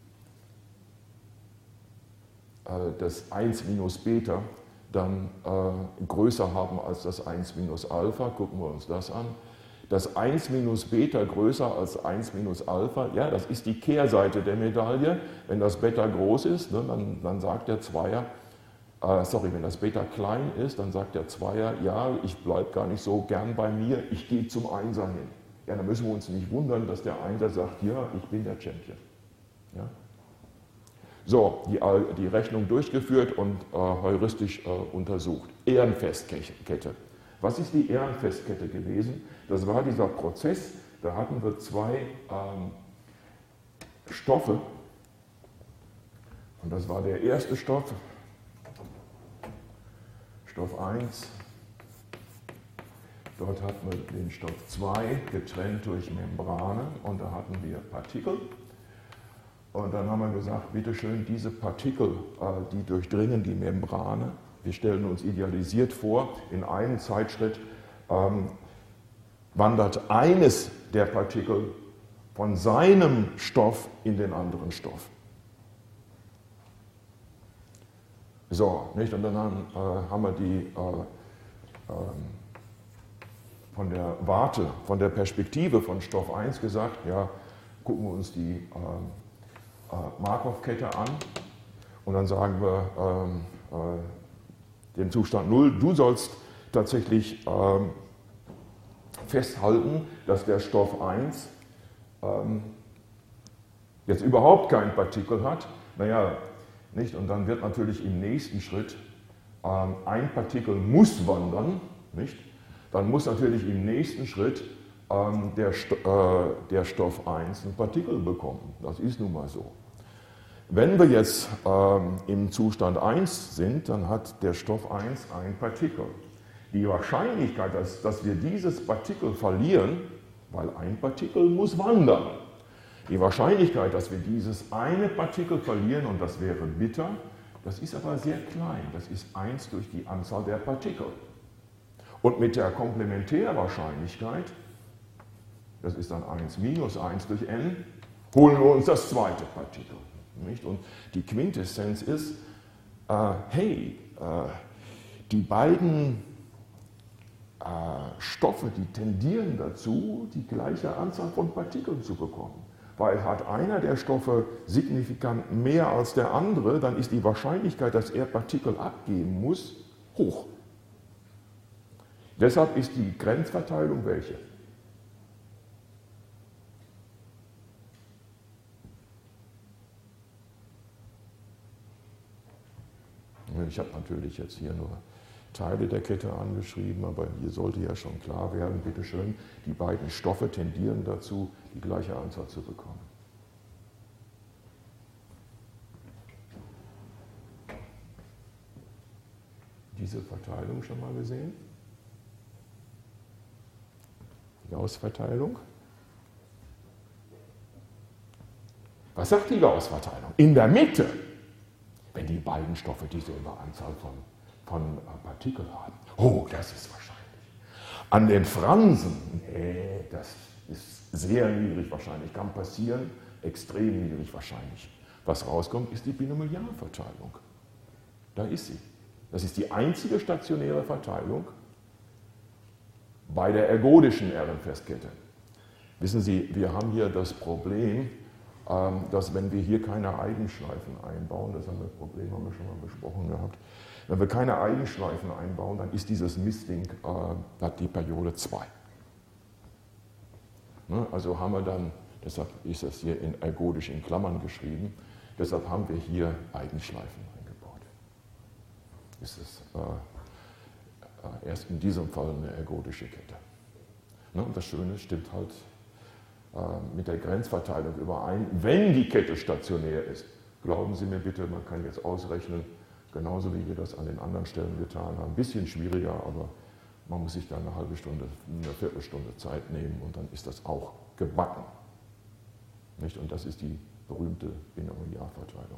äh, das eins minus Beta dann äh, größer haben als das eins minus Alpha. Gucken wir uns das an. Das eins minus Beta größer als eins minus Alpha, ja, das ist die Kehrseite der Medaille. Wenn das Beta groß ist, ne, dann, dann sagt der Zweier, äh, sorry, wenn das Beta klein ist, dann sagt der Zweier, ja, ich bleibe gar nicht so gern bei mir, ich gehe zum Einser hin. Ja, dann müssen wir uns nicht wundern, dass der Einser sagt, ja, ich bin der Champion. Ja? So, die, die Rechnung durchgeführt und äh, heuristisch äh, untersucht. Ehrenfestkette. Was ist die Ehrenfestkette gewesen? Das war dieser Prozess, da hatten wir zwei ähm, Stoffe. Und das war der erste Stoff, Stoff eins. Dort hatten wir den Stoff zwei, getrennt durch Membrane, und da hatten wir Partikel. Und dann haben wir gesagt, bitteschön, diese Partikel, die durchdringen die Membrane. Wir stellen uns idealisiert vor, in einem Zeitschritt ähm, wandert eines der Partikel von seinem Stoff in den anderen Stoff. So, nicht? Und dann haben, äh, haben wir die äh, äh, von der Warte, von der Perspektive von Stoff eins gesagt, ja, gucken wir uns die äh, äh, Markov-Kette an und dann sagen wir ähm, äh, dem Zustand null, du sollst tatsächlich ähm, festhalten, dass der Stoff eins ähm, jetzt überhaupt kein Partikel hat. Naja, nicht? Und dann wird natürlich im nächsten Schritt ähm, ein Partikel muss wandern, nicht? Dann muss natürlich im nächsten Schritt ähm, der, Sto äh, der Stoff eins ein Partikel bekommen. Das ist nun mal so. Wenn wir jetzt ähm, im Zustand eins sind, dann hat der Stoff eins ein Partikel. Die Wahrscheinlichkeit, dass, dass wir dieses Partikel verlieren, weil ein Partikel muss wandern, die Wahrscheinlichkeit, dass wir dieses eine Partikel verlieren, und das wäre bitter, Das ist aber sehr klein, das ist eins durch die Anzahl der Partikel. Und mit der Komplementärwahrscheinlichkeit, das ist dann eins minus eins durch n, holen wir uns das zweite Partikel. Nicht? Und die Quintessenz ist, äh, hey, äh, die beiden äh, Stoffe, die tendieren dazu, die gleiche Anzahl von Partikeln zu bekommen. Weil hat einer der Stoffe signifikant mehr als der andere, dann ist die Wahrscheinlichkeit, dass er Partikel abgeben muss, hoch. Deshalb ist die Grenzverteilung welche? Ich habe natürlich jetzt hier nur Teile der Kette angeschrieben, aber hier sollte ja schon klar werden, bitteschön, die beiden Stoffe tendieren dazu, die gleiche Anzahl zu bekommen. Diese Verteilung schon mal gesehen? Die Gauß-Verteilung. Was sagt die Gauß-Verteilung? In der Mitte, wenn die beiden Stoffe dieselbe Anzahl von, von Partikeln haben. Oh, das ist wahrscheinlich. An den Fransen, nee, das ist sehr niedrig wahrscheinlich, kann passieren, extrem niedrig wahrscheinlich. Was rauskommt, ist die Binomialverteilung. Da ist sie. Das ist die einzige stationäre Verteilung bei der ergodischen Ehrenfestkette. Wissen Sie, wir haben hier das Problem, dass wenn wir hier keine Eigenschleifen einbauen, das haben wir, das Problem haben wir schon mal besprochen gehabt, wenn wir keine Eigenschleifen einbauen, dann ist dieses Mistding, äh, hat die Periode zwei. Ne, also haben wir dann, deshalb ist das hier in ergodisch in Klammern geschrieben, deshalb haben wir hier Eigenschleifen eingebaut. Ist es äh, erst in diesem Fall eine ergodische Kette. Ne, und das Schöne stimmt halt mit der Grenzverteilung überein, wenn die Kette stationär ist. Glauben Sie mir bitte, man kann jetzt ausrechnen, genauso wie wir das an den anderen Stellen getan haben. Ein bisschen schwieriger, aber man muss sich da eine halbe Stunde, eine Viertelstunde Zeit nehmen und dann ist das auch gebacken. Nicht? Und das ist die berühmte Binomialverteilung.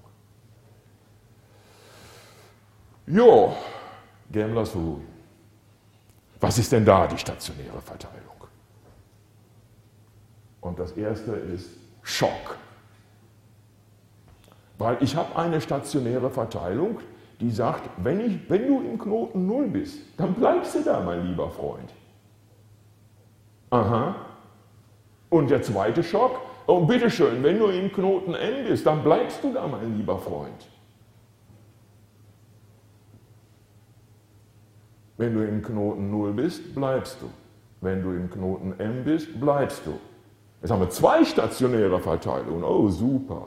Jo, Gamblers Rule. Was ist denn da die stationäre Verteilung? Und das erste ist Schock. Weil ich habe eine stationäre Verteilung, die sagt, wenn, ich, wenn du im Knoten null bist, dann bleibst du da, mein lieber Freund. Aha. Und der zweite Schock, oh bitteschön, wenn du im Knoten n bist, dann bleibst du da, mein lieber Freund. Wenn du im Knoten null bist, bleibst du. Wenn du im Knoten m bist, bleibst du. Jetzt haben wir zwei stationäre Verteilungen. Oh, super.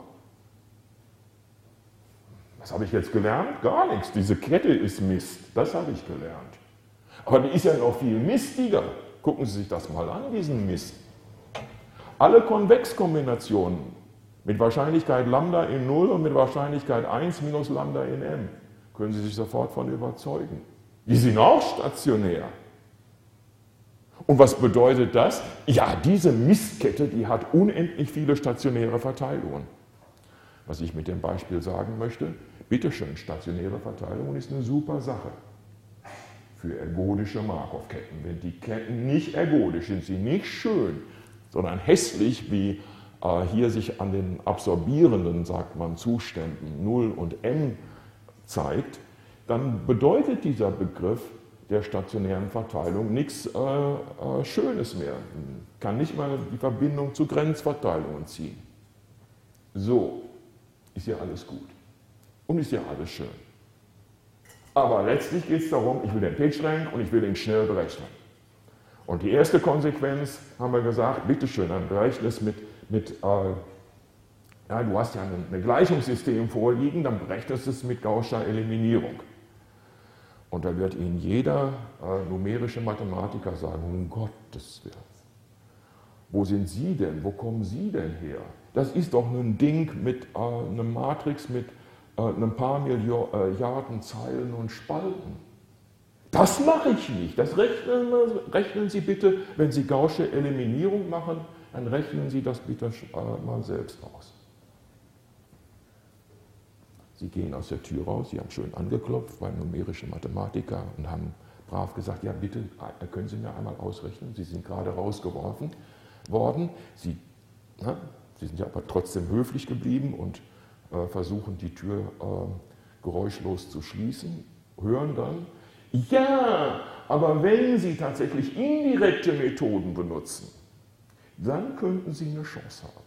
Was habe ich jetzt gelernt? Gar nichts. Diese Kette ist Mist. Das habe ich gelernt. Aber die ist ja noch viel mistiger. Gucken Sie sich das mal an, diesen Mist. Alle Konvexkombinationen mit Wahrscheinlichkeit Lambda in null und mit Wahrscheinlichkeit eins minus Lambda in m können Sie sich sofort von überzeugen. Die sind auch stationär. Und was bedeutet das? Ja, diese Mistkette, die hat unendlich viele stationäre Verteilungen. Was ich mit dem Beispiel sagen möchte, bitteschön, stationäre Verteilung ist eine super Sache für ergodische Markov-Ketten. Wenn die Ketten nicht ergodisch sind, sie nicht schön, sondern hässlich, wie äh, hier sich an den absorbierenden, sagt man, Zuständen null und m zeigt, dann bedeutet dieser Begriff der stationären Verteilung nichts äh, äh, Schönes mehr. Kann nicht mal die Verbindung zu Grenzverteilungen ziehen. So, ist ja alles gut. Und ist ja alles schön. Aber letztlich geht es darum, ich will den PageRank und ich will ihn schnell berechnen. Und die erste Konsequenz, haben wir gesagt, bitteschön, dann berechne es mit, mit äh, ja, du hast ja ein, ein Gleichungssystem vorliegen, dann berechnest du es mit Gaußscher Eliminierung. Und da wird Ihnen jeder äh, numerische Mathematiker sagen, um Gottes Willen, wo sind Sie denn, wo kommen Sie denn her? Das ist doch ein Ding mit äh, einer Matrix mit äh, ein paar Milliarden Zeilen und Spalten. Das mache ich nicht, das rechnen, rechnen Sie bitte, wenn Sie Gaußsche Eliminierung machen, dann rechnen Sie das bitte äh, mal selbst aus. Sie gehen aus der Tür raus, Sie haben schön angeklopft beim numerischen Mathematiker und haben brav gesagt, ja bitte, können Sie mir einmal ausrechnen, Sie sind gerade rausgeworfen worden. Sie, na, Sie sind ja aber trotzdem höflich geblieben und äh, versuchen die Tür äh, geräuschlos zu schließen, hören dann, ja, aber wenn Sie tatsächlich indirekte Methoden benutzen, dann könnten Sie eine Chance haben.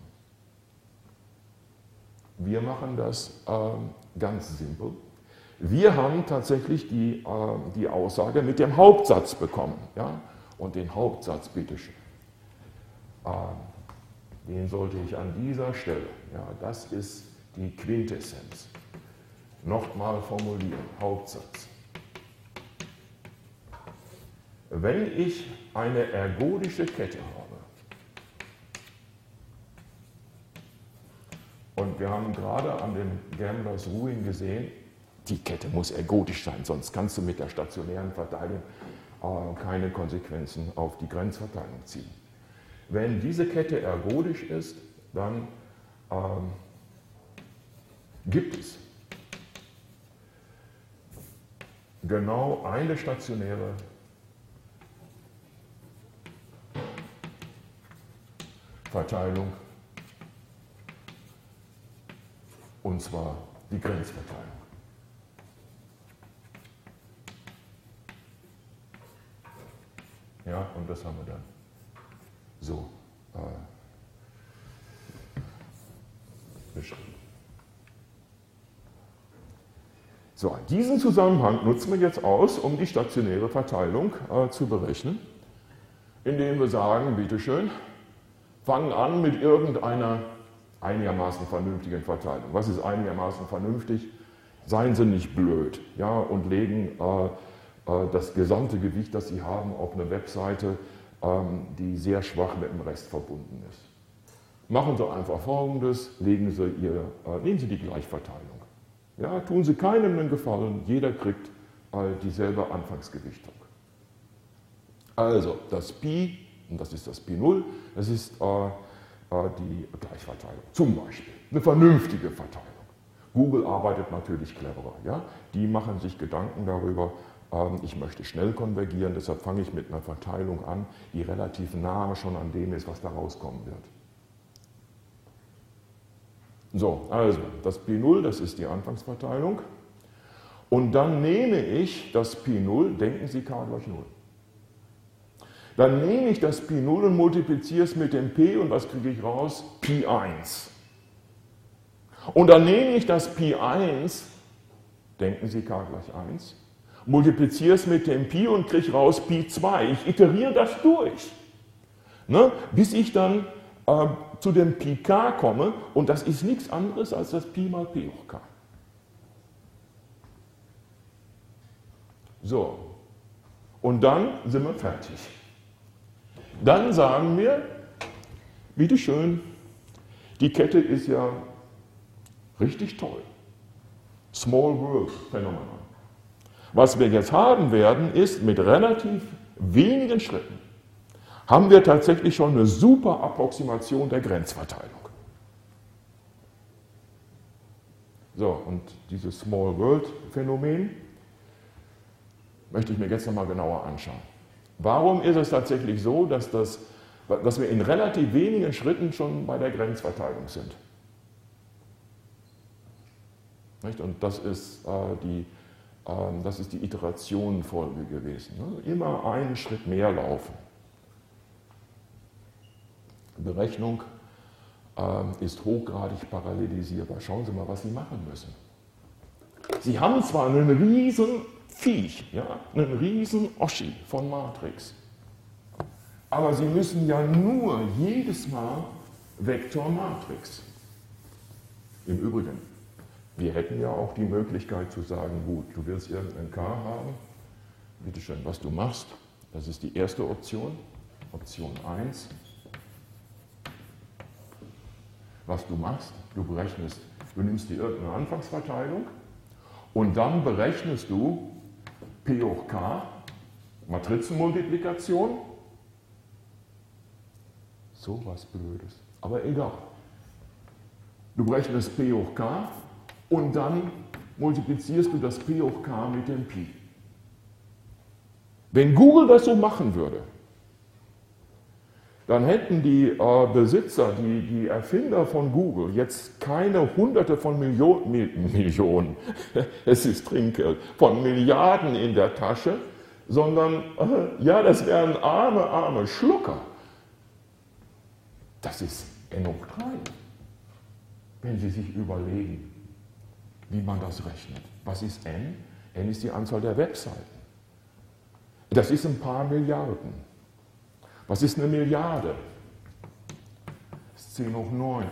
Wir machen das äh, ganz simpel. Wir haben tatsächlich die, äh, die Aussage mit dem Hauptsatz bekommen. Ja? Und den Hauptsatz, bitteschön, äh, den sollte ich an dieser Stelle, ja, das ist die Quintessenz, nochmal formulieren, Hauptsatz. Wenn ich eine ergodische Kette habe, und wir haben gerade an dem Gamblers Ruin gesehen, die Kette muss ergodisch sein, sonst kannst du mit der stationären Verteilung äh, keine Konsequenzen auf die Grenzverteilung ziehen. Wenn diese Kette ergodisch ist, dann ähm, gibt es genau eine stationäre Verteilung, und zwar die Grenzverteilung. Ja, und das haben wir dann so äh, beschrieben. So, diesen Zusammenhang nutzen wir jetzt aus, um die stationäre Verteilung äh, zu berechnen, indem wir sagen, bitteschön, fangen an mit irgendeiner einigermaßen vernünftigen Verteilung. Was ist einigermaßen vernünftig? Seien Sie nicht blöd, ja, und legen äh, äh, das gesamte Gewicht, das Sie haben, auf eine Webseite, ähm, die sehr schwach mit dem Rest verbunden ist. Machen Sie einfach Folgendes, legen Sie ihr, äh, nehmen Sie die Gleichverteilung. Ja, tun Sie keinem einen Gefallen, jeder kriegt äh, dieselbe Anfangsgewichtung. Also das Pi, und das ist das Pi null, das ist äh, die Gleichverteilung, zum Beispiel. Eine vernünftige Verteilung. Google arbeitet natürlich cleverer. Ja? Die machen sich Gedanken darüber, ähm, ich möchte schnell konvergieren, deshalb fange ich mit einer Verteilung an, die relativ nahe schon an dem ist, was da rauskommen wird. So, also das Pi null, das ist die Anfangsverteilung. Und dann nehme ich das Pi null, denken Sie K gleich null. Dann nehme ich das Pi null und multipliziere es mit dem P und was kriege ich raus? Pi eins. Und dann nehme ich das Pi eins, denken Sie K gleich eins, multipliziere es mit dem Pi und kriege raus Pi zwei. Ich iteriere das durch, ne, bis ich dann äh, zu dem Pi k komme und das ist nichts anderes als das Pi mal P hoch k. So, und dann sind wir fertig. Dann sagen wir, bitteschön, die Kette ist ja richtig toll. Small World Phänomen. Was wir jetzt haben werden, ist mit relativ wenigen Schritten, haben wir tatsächlich schon eine super Approximation der Grenzverteilung. So, und dieses Small World Phänomen möchte ich mir jetzt nochmal genauer anschauen. Warum ist es tatsächlich so, dass, das, dass wir in relativ wenigen Schritten schon bei der Grenzverteilung sind? Nicht? Und das ist, äh, die, äh, das ist die Iterationenfolge gewesen. Ne? Immer einen Schritt mehr laufen. Berechnung äh, ist hochgradig parallelisierbar. Schauen Sie mal, was Sie machen müssen. Sie haben zwar einen riesen Viech, ja, einen riesen Oschi von Matrix. Aber Sie müssen ja nur jedes Mal Vektor Matrix. Im Übrigen, wir hätten ja auch die Möglichkeit zu sagen, gut, du willst irgendein K haben, bitteschön, was du machst, das ist die erste Option, Option eins. Was du machst, du berechnest, du nimmst dir irgendeine Anfangsverteilung und dann berechnest du P hoch K, Matrizenmultiplikation, so was Blödes, aber egal. Du berechnest P hoch K und dann multiplizierst du das P hoch k mit dem Pi. Wenn Google das so machen würde, dann hätten die äh, Besitzer, die, die Erfinder von Google jetzt keine Hunderte von Millionen, Millionen, es ist Trinkgeld, von Milliarden in der Tasche, sondern, äh, ja, das wären arme, arme Schlucker. Das ist N hoch drei, wenn Sie sich überlegen, wie man das rechnet. Was ist N? N ist die Anzahl der Webseiten. Das ist ein paar Milliarden. Was ist eine Milliarde? Das ist zehn hoch neun.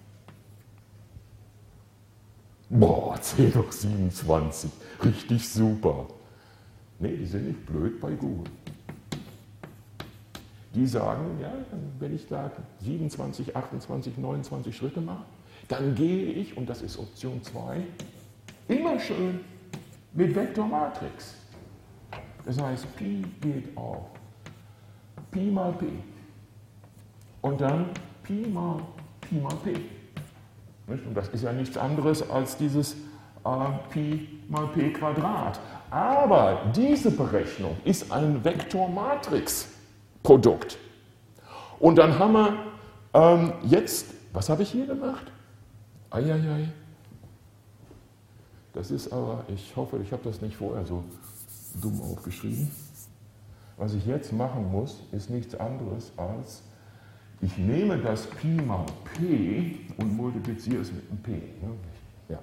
Boah, zehn hoch siebenundzwanzig. Richtig super. Nee, die sind nicht blöd bei Google. Die sagen, ja, wenn ich da siebenundzwanzig, achtundzwanzig, neunundzwanzig Schritte mache, dann gehe ich, und das ist Option zwei, immer schön mit Vektormatrix. Das heißt, Pi geht auf Pi mal P. Und dann Pi mal Pi mal P. Und das ist ja nichts anderes als dieses äh, Pi mal P Quadrat. Aber diese Berechnung ist ein Vektormatrix-Produkt. Und dann haben wir ähm, jetzt, was habe ich hier gemacht? Eieiei. Das ist aber, ich hoffe, ich habe das nicht vorher so dumm aufgeschrieben. Was ich jetzt machen muss, ist nichts anderes als, ich nehme das Pi mal P und multipliziere es mit einem P. Ja.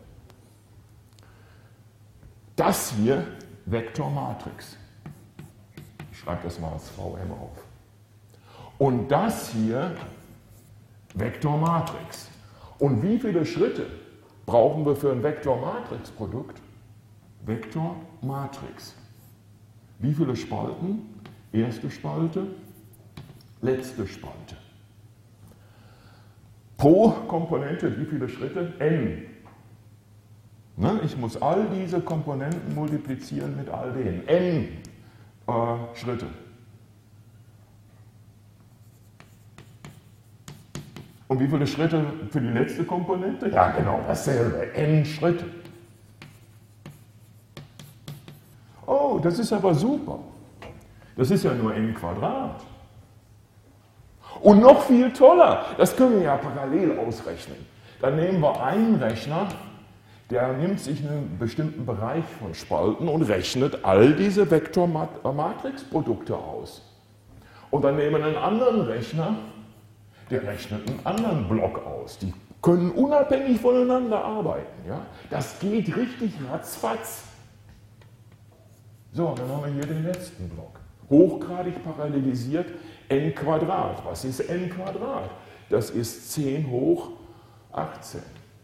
Das hier, Vektormatrix. Ich schreibe das mal als V M auf. Und das hier, Vektormatrix. Und wie viele Schritte brauchen wir für ein Vektormatrix-Produkt? Vektormatrix. Wie viele Spalten? Erste Spalte, letzte Spalte. Pro Komponente wie viele Schritte? N. Ne? Ich muss all diese Komponenten multiplizieren mit all denen. N äh, Schritte. Und wie viele Schritte für die letzte Komponente? Ja, genau dasselbe. N Schritte. Oh, das ist aber super. Das ist ja nur n Quadrat. Und noch viel toller, das können wir ja parallel ausrechnen. Dann nehmen wir einen Rechner, der nimmt sich einen bestimmten Bereich von Spalten und rechnet all diese Vektormatrix-Produkte aus. Und dann nehmen wir einen anderen Rechner, der rechnet einen anderen Block aus. Die können unabhängig voneinander arbeiten. Ja? Das geht richtig ratzfatz. So, dann haben wir hier den letzten Block. Hochgradig parallelisiert n Quadrat. Was ist n Quadrat? Das ist zehn hoch achtzehn.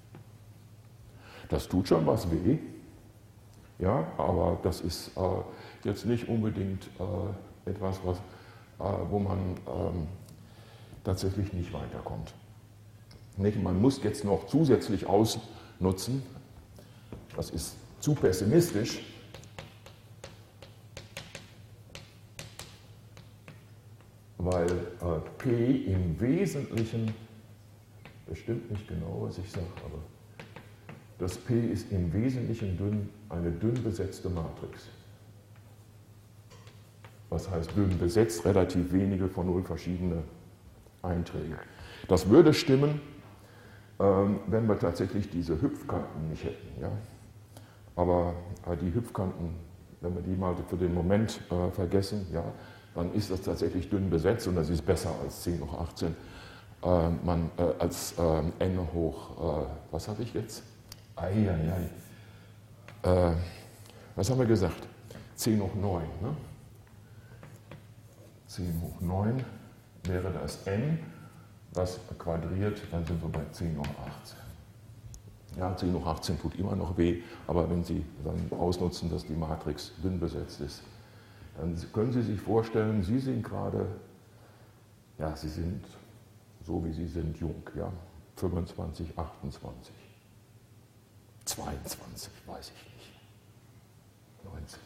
Das tut schon was weh, ja, aber das ist äh, jetzt nicht unbedingt äh, etwas, was, äh, wo man ähm, tatsächlich nicht weiterkommt. Nicht? Man muss jetzt noch zusätzlich ausnutzen, das ist zu pessimistisch, weil äh, P im Wesentlichen, das stimmt nicht genau, was ich sage, aber das P ist im Wesentlichen dünn, eine dünn besetzte Matrix. Was heißt dünn besetzt? Relativ wenige von null verschiedene Einträge. Das würde stimmen, ähm, wenn wir tatsächlich diese Hüpfkanten nicht hätten. Ja? Aber äh, die Hüpfkanten, wenn wir die mal für den Moment äh, vergessen, ja, dann ist das tatsächlich dünn besetzt und das ist besser als zehn hoch achtzehn, äh, man, äh, als äh, n hoch, äh, was habe ich jetzt? Eieiei. Äh, was haben wir gesagt? zehn hoch neun. Ne? zehn hoch neun wäre das n, das quadriert, dann sind wir bei zehn hoch achtzehn. Ja, zehn hoch achtzehn tut immer noch weh, aber wenn Sie dann ausnutzen, dass die Matrix dünn besetzt ist, dann können Sie sich vorstellen, Sie sind gerade, ja, Sie sind so wie Sie sind jung, ja, fünfundzwanzig, achtundzwanzig, zweiundzwanzig, weiß ich nicht, neunzehn.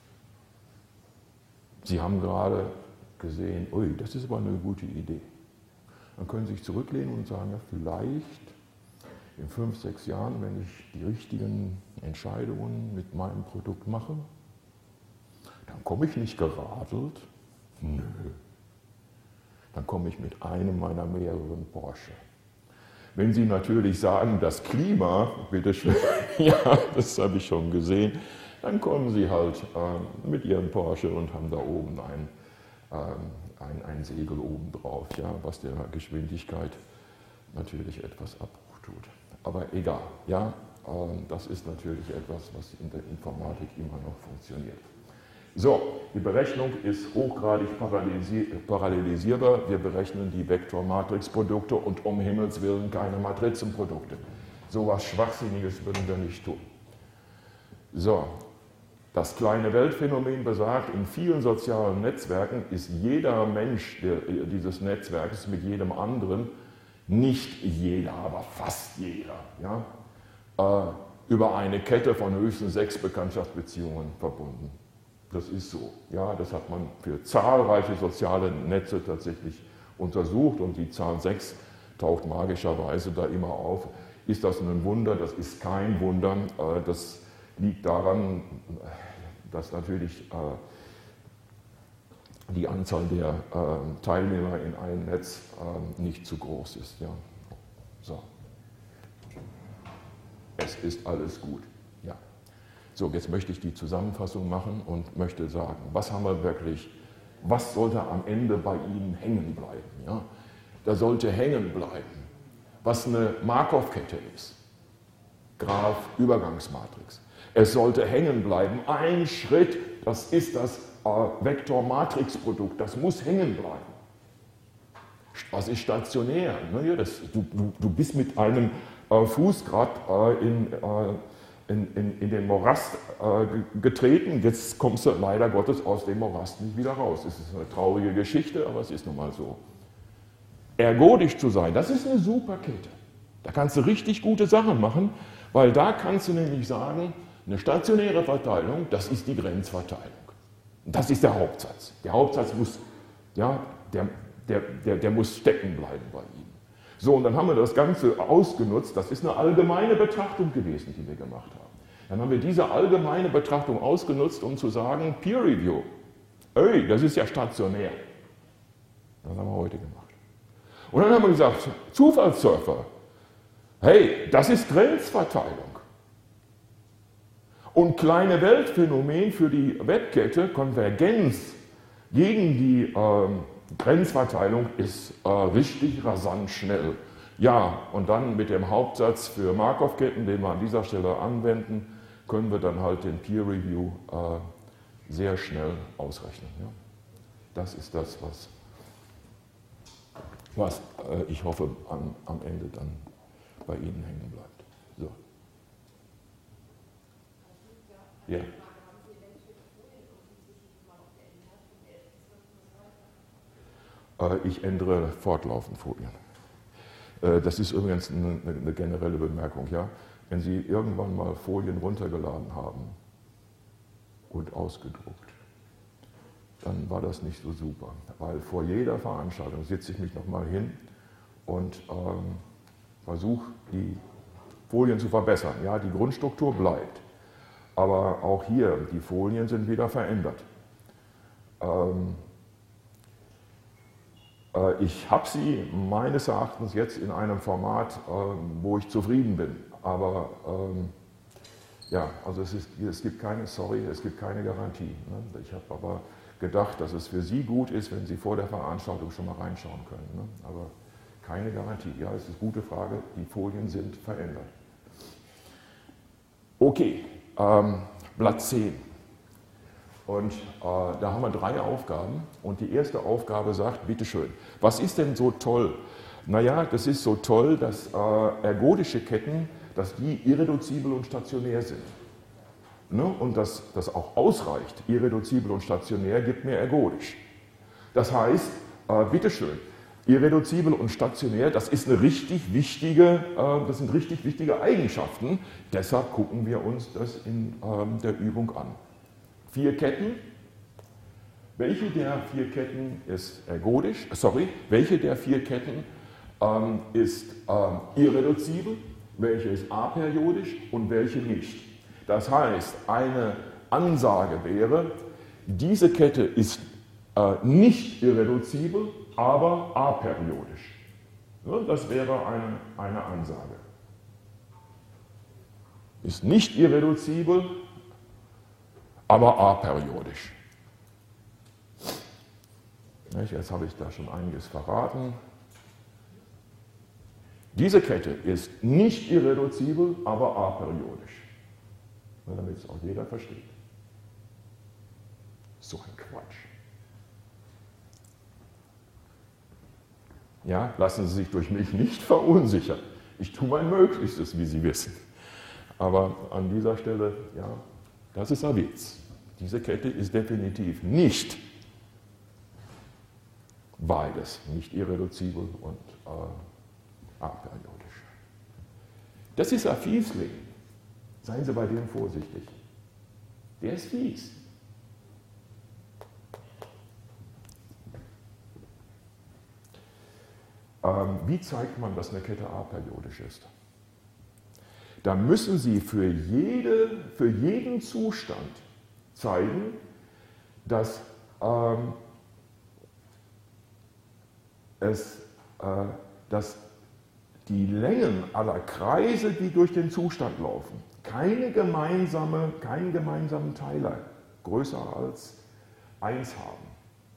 Sie haben gerade gesehen, ui, das ist aber eine gute Idee. Dann können Sie sich zurücklehnen und sagen, ja, vielleicht in fünf, sechs Jahren, wenn ich die richtigen Entscheidungen mit meinem Produkt mache, dann komme ich nicht geradelt, nö, dann komme ich mit einem meiner mehreren Porsche. Wenn Sie natürlich sagen, das Klima, bitteschön, ja, das habe ich schon gesehen, dann kommen Sie halt äh, mit Ihrem Porsche und haben da oben ein, äh, ein, ein Segel oben drauf, ja, was der Geschwindigkeit natürlich etwas Abbruch tut. Aber egal, ja, äh, das ist natürlich etwas, was in der Informatik immer noch funktioniert. So, die Berechnung ist hochgradig parallelisierbar. Wir berechnen die Vektor-Matrix-Produkte und um Himmels Willen keine Matrizenprodukte. So etwas Schwachsinniges würden wir nicht tun. So, das kleine Weltphänomen besagt, in vielen sozialen Netzwerken ist jeder Mensch der, dieses Netzwerkes mit jedem anderen, nicht jeder, aber fast jeder, ja, äh, über eine Kette von höchstens sechs Bekanntschaftsbeziehungen verbunden. Das ist so. Ja, das hat man für zahlreiche soziale Netze tatsächlich untersucht und die Zahl sechs taucht magischerweise da immer auf. Ist das ein Wunder? Das ist kein Wunder. Das liegt daran, dass natürlich die Anzahl der Teilnehmer in einem Netz nicht zu groß ist. Ja. So. Es ist alles gut. Ja. So, jetzt möchte ich die Zusammenfassung machen und möchte sagen, was haben wir wirklich, was sollte am Ende bei Ihnen hängen bleiben? Ja? Da sollte hängen bleiben, was eine Markov-Kette ist, Graph, Übergangsmatrix. Es sollte hängen bleiben, ein Schritt, das ist das äh, Vektor-Matrix-Produkt, das muss hängen bleiben. Was ist stationär? Naja, das, du, du, du bist mit einem äh, Fuß gerade äh, in... Äh, In, in, in den Morast äh, getreten, jetzt kommst du leider Gottes aus dem Morast nicht wieder raus. Es ist eine traurige Geschichte, aber es ist nun mal so. Ergodisch zu sein, das ist eine super Kette. Da kannst du richtig gute Sachen machen, weil da kannst du nämlich sagen, eine stationäre Verteilung, das ist die Grenzverteilung. Das ist der Hauptsatz. Der Hauptsatz muss, ja, der, der, der, der muss stecken bleiben bei Ihnen. So, und dann haben wir das Ganze ausgenutzt. Das ist eine allgemeine Betrachtung gewesen, die wir gemacht haben. Dann haben wir diese allgemeine Betrachtung ausgenutzt, um zu sagen, Peer Review, ey, das ist ja stationär. Das haben wir heute gemacht. Und dann haben wir gesagt, Zufallssurfer, hey, das ist Grenzverteilung. Und kleine Weltphänomen für die Webkette, Konvergenz gegen die ähm, Grenzverteilung ist äh, richtig rasant schnell. Ja, und dann mit dem Hauptsatz für Markov-Ketten, den wir an dieser Stelle anwenden, können wir dann halt den Peer Review äh, sehr schnell ausrechnen. Ja. Das ist das, was, was äh, ich hoffe am, am Ende dann bei Ihnen hängen bleibt. So. Ja. Ich ändere fortlaufend Folien. Das ist übrigens eine, eine generelle Bemerkung. Ja? Wenn Sie irgendwann mal Folien runtergeladen haben und ausgedruckt, dann war das nicht so super. Weil vor jeder Veranstaltung sitze ich mich nochmal hin und ähm, versuche, die Folien zu verbessern. Ja, die Grundstruktur bleibt. Aber auch hier, die Folien sind wieder verändert. Ähm, Ich habe sie meines Erachtens jetzt in einem Format, wo ich zufrieden bin. Aber ähm, ja, also es, ist, es gibt keine, sorry, es gibt keine Garantie. Ne? Ich habe aber gedacht, dass es für Sie gut ist, wenn Sie vor der Veranstaltung schon mal reinschauen können. Ne? Aber keine Garantie. Ja, es ist eine gute Frage. Die Folien sind verändert. Okay, ähm, Blatt zehn. Und äh, da haben wir drei Aufgaben und die erste Aufgabe sagt, bitteschön, was ist denn so toll? Naja, das ist so toll, dass äh, ergodische Ketten, dass die irreduzibel und stationär sind. Ne? Und dass das auch ausreicht, irreduzibel und stationär gibt mir ergodisch. Das heißt, äh, bitteschön, irreduzibel und stationär, das ist eine richtig wichtige, äh, das sind richtig wichtige Eigenschaften, deshalb gucken wir uns das in äh, der Übung an. Vier Ketten. Welche der vier Ketten ist ergodisch? Sorry, welche der vier Ketten ähm, ist ähm, irreduzibel? Welche ist aperiodisch und welche nicht? Das heißt, eine Ansage wäre, diese Kette ist äh, nicht irreduzibel, aber aperiodisch. Ja, das wäre eine, eine Ansage. Ist nicht irreduzibel, aber aperiodisch. Jetzt habe ich da schon einiges verraten. Diese Kette ist nicht irreduzibel, aber aperiodisch. Damit es auch jeder versteht. So ein Quatsch. Ja, lassen Sie sich durch mich nicht verunsichern. Ich tue mein Möglichstes, wie Sie wissen. Aber an dieser Stelle, ja, das ist ein Witz. Diese Kette ist definitiv nicht beides, nicht irreduzibel und äh, aperiodisch. Das ist ein Fiesling. Seien Sie bei dem vorsichtig. Der ist fies. Ähm, wie zeigt man, dass eine Kette aperiodisch ist? Da müssen Sie für, jede, für jeden Zustand zeigen, dass ähm, es, äh, dass die Längen aller Kreise, die durch den Zustand laufen, keine gemeinsame, keinen gemeinsamen Teiler größer als eins haben.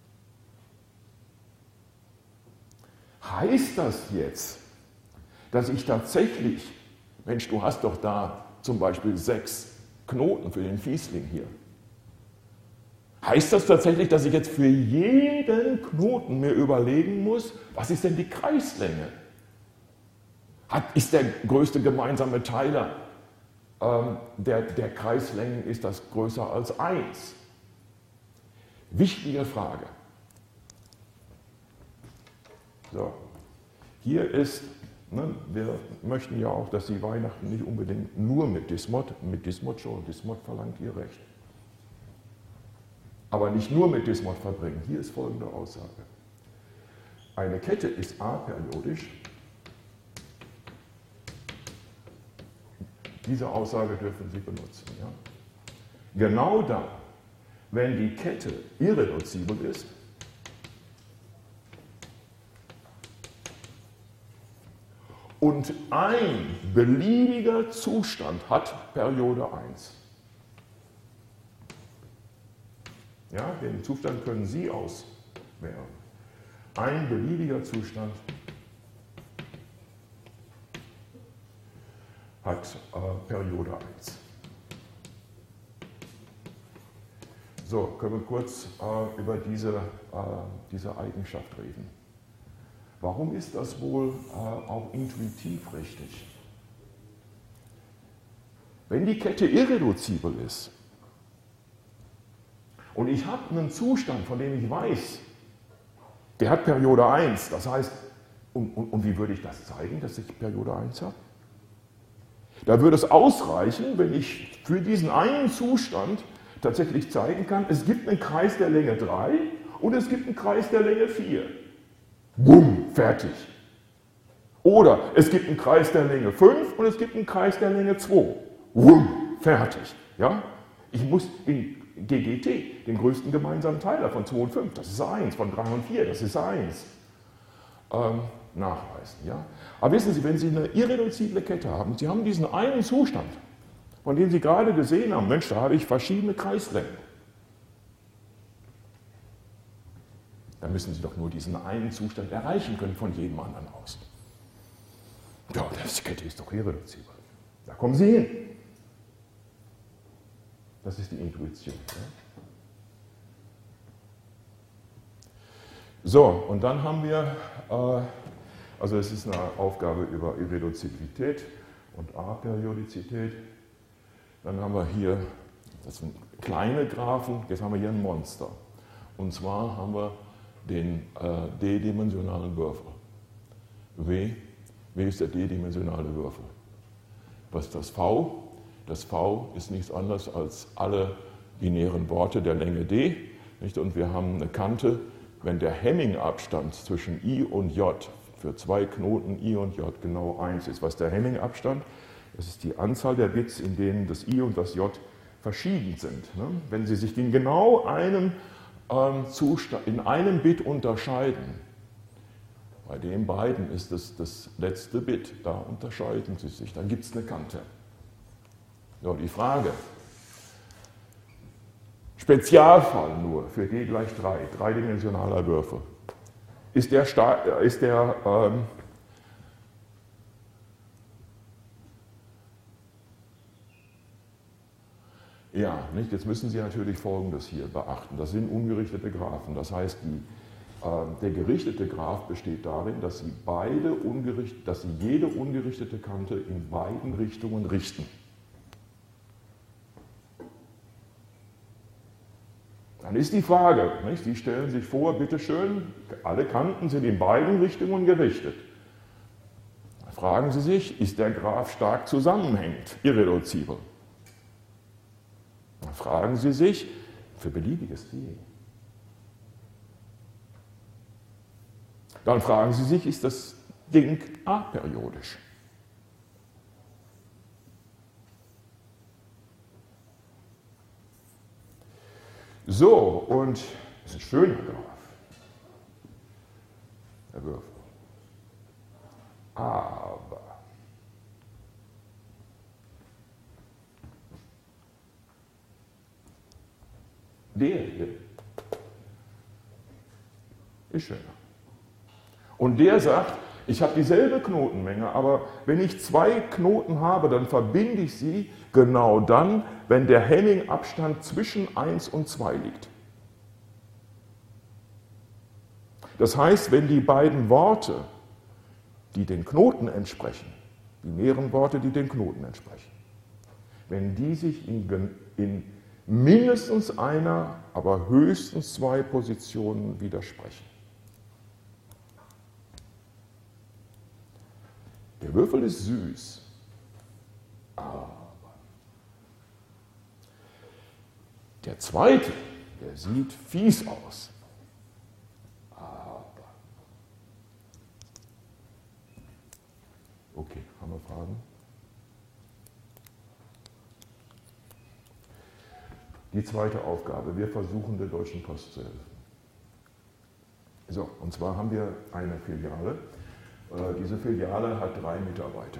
Heißt das jetzt, dass ich tatsächlich, Mensch, du hast doch da zum Beispiel sechs Knoten für den Fiesling hier. Heißt das tatsächlich, dass ich jetzt für jeden Knoten mir überlegen muss, was ist denn die Kreislänge? Hat, ist der größte gemeinsame Teiler ähm, der, der Kreislängen, ist das größer als eins? Wichtige Frage. So, hier ist, ne, wir möchten ja auch, dass Sie Weihnachten nicht unbedingt nur mit Dismod, mit Dismod schon, Dismod verlangt Ihr Recht. Aber nicht nur mit Dismod verbringen. Hier ist folgende Aussage. Eine Kette ist aperiodisch. Diese Aussage dürfen Sie benutzen. Ja? Genau dann, wenn die Kette irreduzibel ist, und ein beliebiger Zustand hat Periode eins. Ja, den Zustand können Sie auswählen. Ein beliebiger Zustand hat äh, Periode eins. So, können wir kurz äh, über diese, äh, diese Eigenschaft reden. Warum ist das wohl äh, auch intuitiv richtig? Wenn die Kette irreduzibel ist und ich habe einen Zustand, von dem ich weiß, der hat Periode eins, das heißt, und, und, und wie würde ich das zeigen, dass ich Periode eins habe? Da würde es ausreichen, wenn ich für diesen einen Zustand tatsächlich zeigen kann, es gibt einen Kreis der Länge drei und es gibt einen Kreis der Länge vier. Bumm, fertig. Oder es gibt einen Kreis der Länge fünf und es gibt einen Kreis der Länge zwei. Bumm, fertig. Ja? Ich muss in G G T, den größten gemeinsamen Teiler von zwei und fünf, das ist eins, von drei und vier, das ist eins, ähm, nachweisen. Ja? Aber wissen Sie, wenn Sie eine irreduzible Kette haben, Sie haben diesen einen Zustand, von dem Sie gerade gesehen haben, Mensch, da habe ich verschiedene Kreislängen. Dann müssen Sie doch nur diesen einen Zustand erreichen können von jedem anderen aus. Ja, die Kette ist doch irreduzibel. Da kommen Sie hin. Das ist die Intuition. Ja? So, und dann haben wir, äh, also es ist eine Aufgabe über Irreduzibilität und Aperiodizität. Dann haben wir hier, das sind kleine Graphen, jetzt haben wir hier ein Monster. Und zwar haben wir den äh, d-dimensionalen Würfel. W, W ist der d-dimensionale Würfel. Was ist das V? Das V ist nichts anderes als alle binären Worte der Länge d. Nicht? Und wir haben eine Kante, wenn der Hamming-Abstand zwischen I und J für zwei Knoten I und J genau eins ist. Was ist der Hamming-Abstand? Das ist die Anzahl der Bits, in denen das I und das J verschieden sind. Wenn Sie sich in genau einem ähm, Zustand, in einem Bit unterscheiden, bei den beiden ist es das letzte Bit, da unterscheiden sie sich, dann gibt es eine Kante. So, die Frage, Spezialfall nur für G gleich drei, dreidimensionaler Würfel. Ist der, ist der ähm, ja, nicht? Jetzt müssen Sie natürlich Folgendes hier beachten. Das sind ungerichtete Graphen. Das heißt, die, äh, der gerichtete Graph besteht darin, dass Sie, beide ungericht, dass Sie jede ungerichtete Kante in beiden Richtungen richten. Dann ist die Frage, nicht? Sie stellen sich vor, bitteschön, alle Kanten sind in beiden Richtungen gerichtet. Dann fragen Sie sich, ist der Graph stark zusammenhängend, irreduzibel? Dann fragen Sie sich, für beliebiges C. Dann fragen Sie sich, ist das Ding aperiodisch? So, und das ist ein schöner Graph, der Würfel. Aber der hier ist schöner. Und der sagt, ich habe dieselbe Knotenmenge, aber wenn ich zwei Knoten habe, dann verbinde ich sie genau dann, wenn der Hamming-Abstand zwischen eins und zwei liegt. Das heißt, wenn die beiden Worte, die den Knoten entsprechen, die mehreren Worte, die den Knoten entsprechen, wenn die sich in, in mindestens einer, aber höchstens zwei Positionen widersprechen. Der Würfel ist süß, aber der zweite, der sieht fies aus. Aber. Okay, haben wir Fragen? Die zweite Aufgabe, wir versuchen der Deutschen Post zu helfen. So, und zwar haben wir eine Filiale. Diese Filiale hat drei Mitarbeiter.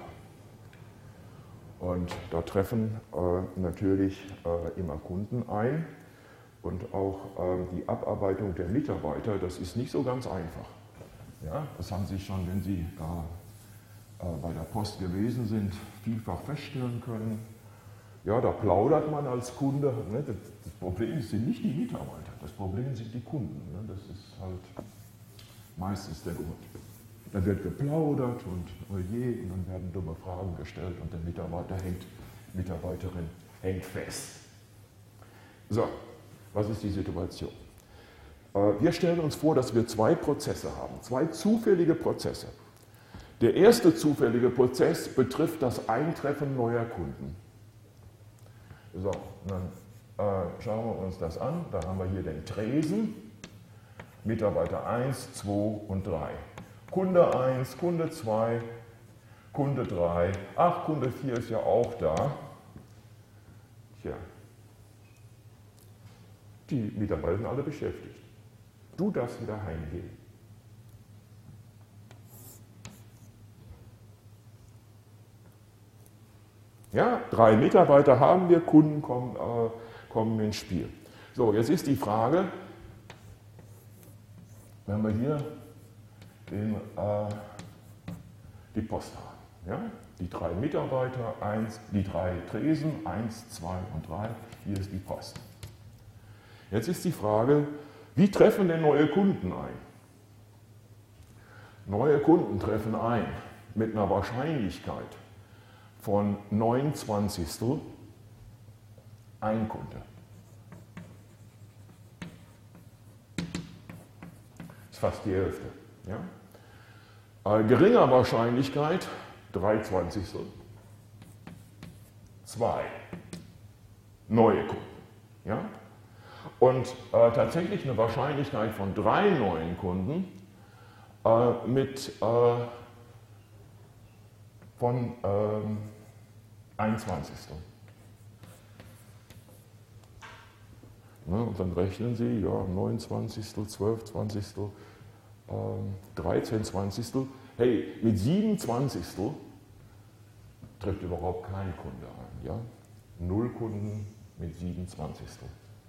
Und da treffen äh, natürlich äh, immer Kunden ein. Und auch äh, die Abarbeitung der Mitarbeiter, das ist nicht so ganz einfach. Ja, das haben Sie schon, wenn Sie da äh, bei der Post gewesen sind, vielfach feststellen können. Ja, da plaudert man als Kunde. Ne? Das, das Problem sind nicht die Mitarbeiter, das Problem sind die Kunden. Ne? Das ist halt meistens der Grund. Da wird geplaudert und oh je, und dann werden dumme Fragen gestellt und der Mitarbeiter hängt, Mitarbeiterin hängt fest. So, was ist die Situation? Wir stellen uns vor, dass wir zwei Prozesse haben, zwei zufällige Prozesse. Der erste zufällige Prozess betrifft das Eintreffen neuer Kunden. So, dann äh, schauen wir uns das an. Da haben wir hier den Tresen, Mitarbeiter eins, zwei und drei. Kunde eins, Kunde zwei, Kunde drei, ach, Kunde vier ist ja auch da. Tja, die Mitarbeiter sind alle beschäftigt. Du darfst wieder heimgehen. Ja, drei Mitarbeiter haben wir, Kunden kommen, äh, kommen ins Spiel. So, jetzt ist die Frage, wenn wir hier den, äh, die Post haben. Ja? Die drei Mitarbeiter, eins, die drei Tresen, eins, zwei und drei, hier ist die Post. Jetzt ist die Frage, wie treffen denn neue Kunden ein? Neue Kunden treffen ein mit einer Wahrscheinlichkeit von neunundzwanzigstel ein Kunde. Das ist fast die Hälfte. Ja? Äh, geringer Wahrscheinlichkeit, drei Zwanzigstel, zwei neue Kunden. Ja? Und äh, tatsächlich eine Wahrscheinlichkeit von drei neuen Kunden äh, mit äh, von ähm, einundzwanzigste Ne, und dann rechnen Sie, ja, neunundzwanzigste, zwölf, zwanzigste, ähm, dreizehn, zwanzigste Hey, mit siebenundzwanzigste trifft überhaupt kein Kunde ein. Ja? Null Kunden mit siebenundzwanzigste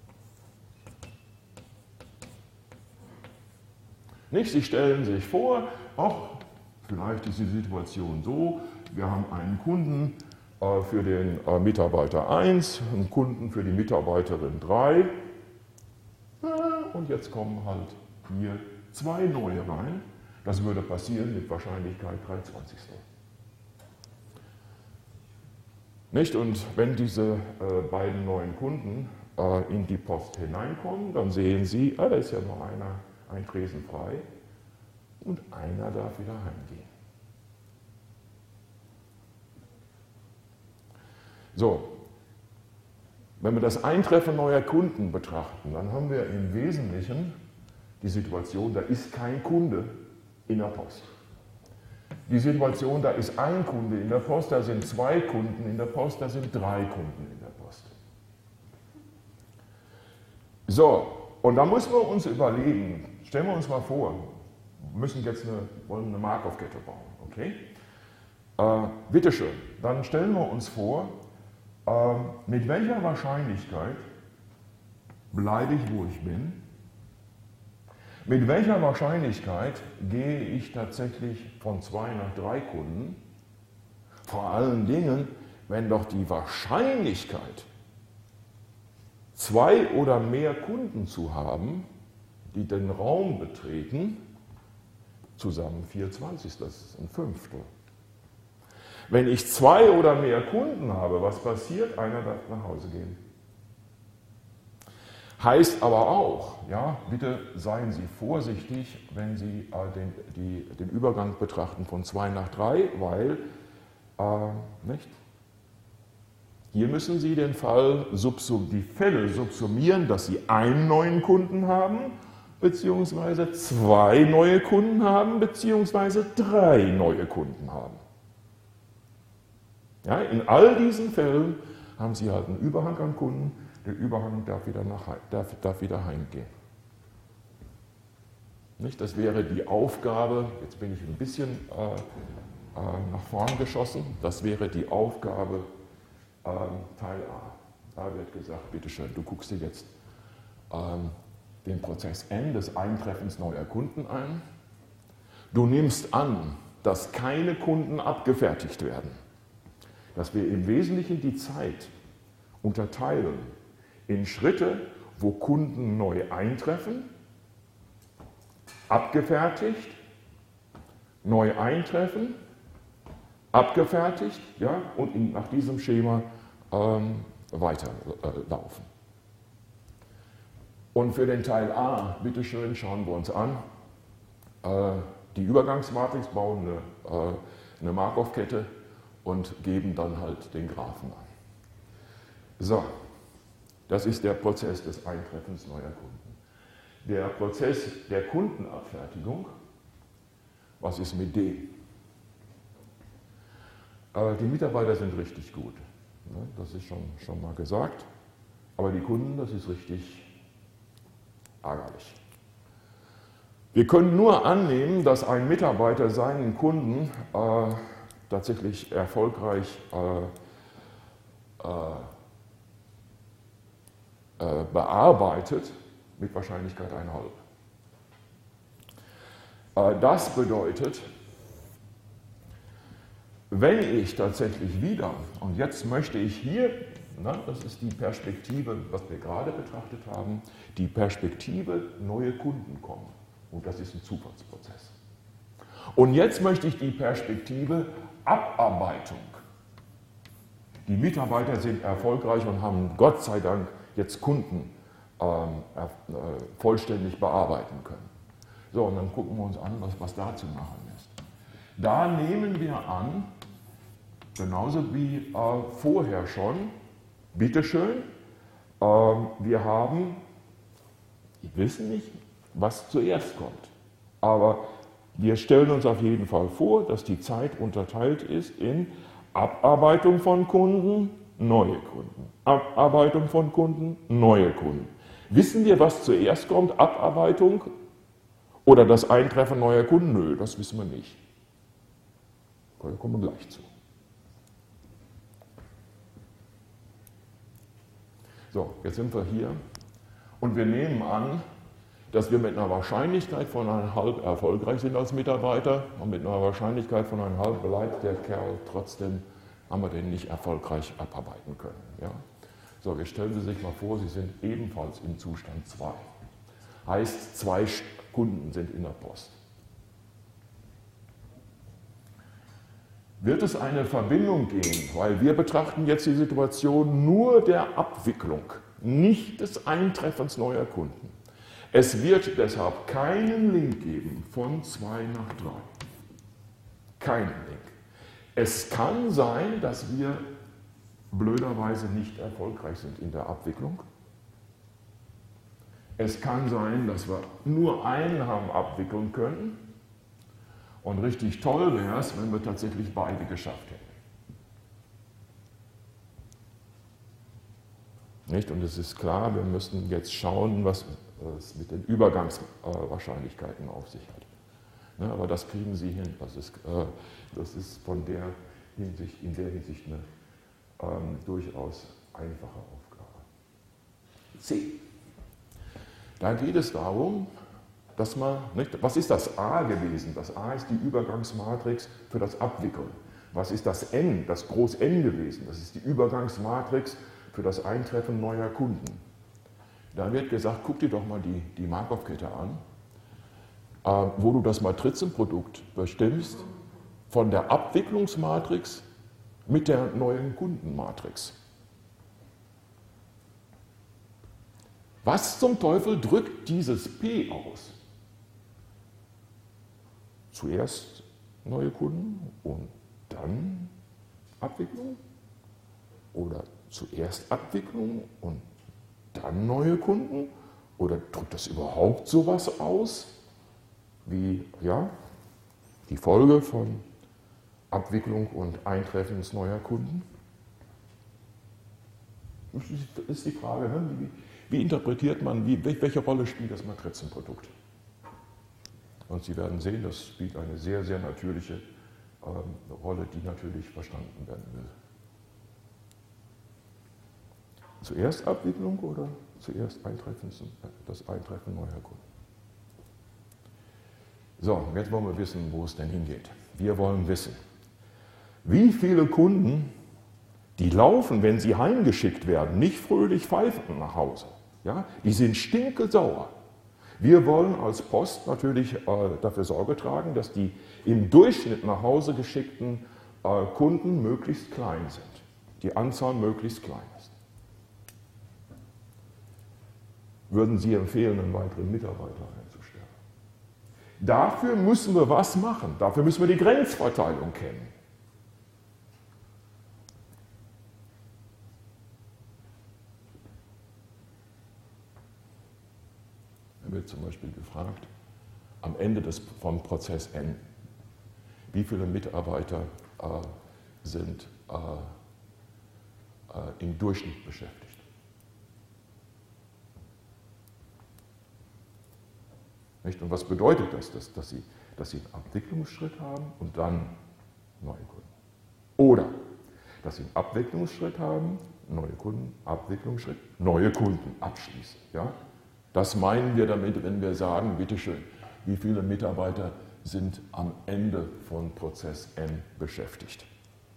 Nicht? Sie stellen sich vor, ach, vielleicht ist die Situation so, wir haben einen Kunden äh, für den äh, Mitarbeiter eins, einen Kunden für die Mitarbeiterin drei und jetzt kommen halt hier zwei neue rein. Das würde passieren mit Wahrscheinlichkeit drei Zwanzigstel Nicht? Und wenn diese äh, beiden neuen Kunden äh, in die Post hineinkommen, dann sehen Sie, ah, da ist ja nur einer, ein Tresen frei und einer darf wieder heimgehen. So, wenn wir das Eintreffen neuer Kunden betrachten, dann haben wir im Wesentlichen die Situation, da ist kein Kunde in der Post. Die Situation, da ist ein Kunde in der Post, da sind zwei Kunden in der Post, da sind drei Kunden in der Post. So, und da müssen wir uns überlegen, stellen wir uns mal vor, wir müssen jetzt eine, wollen eine Markov-Kette bauen, okay? Äh, bitteschön, dann stellen wir uns vor, äh, mit welcher Wahrscheinlichkeit bleibe ich, wo ich bin? Mit welcher Wahrscheinlichkeit gehe ich tatsächlich von zwei nach drei Kunden? Vor allen Dingen, wenn doch die Wahrscheinlichkeit, zwei oder mehr Kunden zu haben, die den Raum betreten, zusammen vierundzwanzig, das ist ein Fünftel. Wenn ich zwei oder mehr Kunden habe, was passiert? Einer darf nach Hause gehen. Heißt aber auch, ja, bitte seien Sie vorsichtig, wenn Sie äh, den, die, den Übergang betrachten von zwei nach drei, weil, äh, nicht? Hier müssen Sie den Fall, die Fälle subsumieren, dass Sie einen neuen Kunden haben, beziehungsweise zwei neue Kunden haben, beziehungsweise drei neue Kunden haben. Ja, in all diesen Fällen haben Sie halt einen Überhang an Kunden. Der Überhang darf wieder, nach, darf, darf wieder heimgehen. Nicht? Das wäre die Aufgabe, jetzt bin ich ein bisschen äh, äh, nach vorn geschossen, das wäre die Aufgabe äh, Teil A. Da wird gesagt, bitteschön, du guckst dir jetzt äh, den Prozess N des Eintreffens neuer Kunden ein. Du nimmst an, dass keine Kunden abgefertigt werden, dass wir im Wesentlichen die Zeit unterteilen in Schritte, wo Kunden neu eintreffen, abgefertigt, neu eintreffen, abgefertigt, ja, und in, nach diesem Schema ähm, weiterlaufen. Äh, und für den Teil A, bitteschön, schauen wir uns an, äh, die Übergangsmatrix, bauen eine, äh, eine Markov-Kette und geben dann halt den Graphen an. So. Das ist der Prozess des Eintreffens neuer Kunden. Der Prozess der Kundenabfertigung, was ist mit dem? Äh, die Mitarbeiter sind richtig gut, ne? Das ist schon, schon mal gesagt, aber die Kunden, das ist richtig ärgerlich. Wir können nur annehmen, dass ein Mitarbeiter seinen Kunden äh, tatsächlich erfolgreich äh, äh, bearbeitet, mit Wahrscheinlichkeit einhalb. Das bedeutet, wenn ich tatsächlich wieder, und jetzt möchte ich hier, na, das ist die Perspektive, was wir gerade betrachtet haben, die Perspektive neue Kunden kommen. Und das ist ein Zufallsprozess. Und jetzt möchte ich die Perspektive Abarbeitung. Die Mitarbeiter sind erfolgreich und haben Gott sei Dank jetzt Kunden ähm, äh, vollständig bearbeiten können. So, und dann gucken wir uns an, was, was da zu machen ist. Da nehmen wir an, genauso wie äh, vorher schon, bitteschön, äh, wir haben, wir wissen nicht, was zuerst kommt, aber wir stellen uns auf jeden Fall vor, dass die Zeit unterteilt ist in Abarbeitung von Kunden, neue Kunden. Abarbeitung von Kunden, neue Kunden. Wissen wir, was zuerst kommt? Abarbeitung oder das Eintreffen neuer Kunden? Nö, das wissen wir nicht. Da kommen wir gleich zu. So, jetzt sind wir hier und wir nehmen an, dass wir mit einer Wahrscheinlichkeit von eineinhalb erfolgreich sind als Mitarbeiter und mit einer Wahrscheinlichkeit von eineinhalb bleibt der Kerl trotzdem, haben wir den nicht erfolgreich abarbeiten können. Ja? So, jetzt stellen Sie sich mal vor, Sie sind ebenfalls im Zustand zwei. Heißt, zwei Kunden sind in der Post. Wird es eine Verbindung geben, weil wir betrachten jetzt die Situation nur der Abwicklung, nicht des Eintreffens neuer Kunden. Es wird deshalb keinen Link geben von zwei nach drei. Keinen Link. Es kann sein, dass wir blöderweise nicht erfolgreich sind in der Abwicklung. Es kann sein, dass wir nur einen haben abwickeln können. Und richtig toll wäre es, wenn wir tatsächlich beide geschafft hätten. Nicht? Und es ist klar, wir müssen jetzt schauen, was es mit den Übergangswahrscheinlichkeiten auf sich hat. Ja, aber das kriegen Sie hin. Das ist, äh, das ist von der Hinsicht, in der Hinsicht eine ähm, durchaus einfache Aufgabe. C. Da geht es darum, dass man, nicht, was ist das A gewesen? Das A ist die Übergangsmatrix für das Abwickeln. Was ist das N, das Groß N gewesen? Das ist die Übergangsmatrix für das Eintreffen neuer Kunden. Da wird gesagt, guck dir doch mal die, die Markov-Kette an, äh, wo du das Matrizenprodukt bestimmst von der Abwicklungsmatrix mit der neuen Kundenmatrix. Was zum Teufel drückt dieses P aus? Zuerst neue Kunden und dann Abwicklung? Oder zuerst Abwicklung und dann neue Kunden? Oder drückt das überhaupt sowas aus? Wie, ja, die Folge von Abwicklung und Eintreffens neuer Kunden? Das ist die Frage, wie, wie interpretiert man, wie, welche Rolle spielt das Matrizenprodukt? Und Sie werden sehen, das spielt eine sehr, sehr natürliche ähm, Rolle, die natürlich verstanden werden will. Zuerst Abwicklung oder zuerst Eintreffen, das Eintreffen neuer Kunden? So, jetzt wollen wir wissen, wo es denn hingeht. Wir wollen wissen, wie viele Kunden, die laufen, wenn sie heimgeschickt werden, nicht fröhlich pfeifen nach Hause. Ja? Die sind stinkesauer. Wir wollen als Post natürlich äh, dafür Sorge tragen, dass die im Durchschnitt nach Hause geschickten äh, Kunden möglichst klein sind. Die Anzahl möglichst klein ist. Würden Sie empfehlen, einen weiteren Mitarbeiter einzustellen? Dafür müssen wir was machen. Dafür müssen wir die Grenzverteilung kennen. Da wird zum Beispiel gefragt, am Ende des, vom Prozess N, wie viele Mitarbeiter äh, sind äh, äh, im Durchschnitt beschäftigt? Nicht? Und was bedeutet das? Dass, dass, sie, dass sie einen Abwicklungsschritt haben und dann neue Kunden. Oder dass sie einen Abwicklungsschritt haben, neue Kunden, Abwicklungsschritt, neue Kunden abschließen. Ja? Das meinen wir damit, wenn wir sagen, bitteschön, wie viele Mitarbeiter sind am Ende von Prozess N beschäftigt.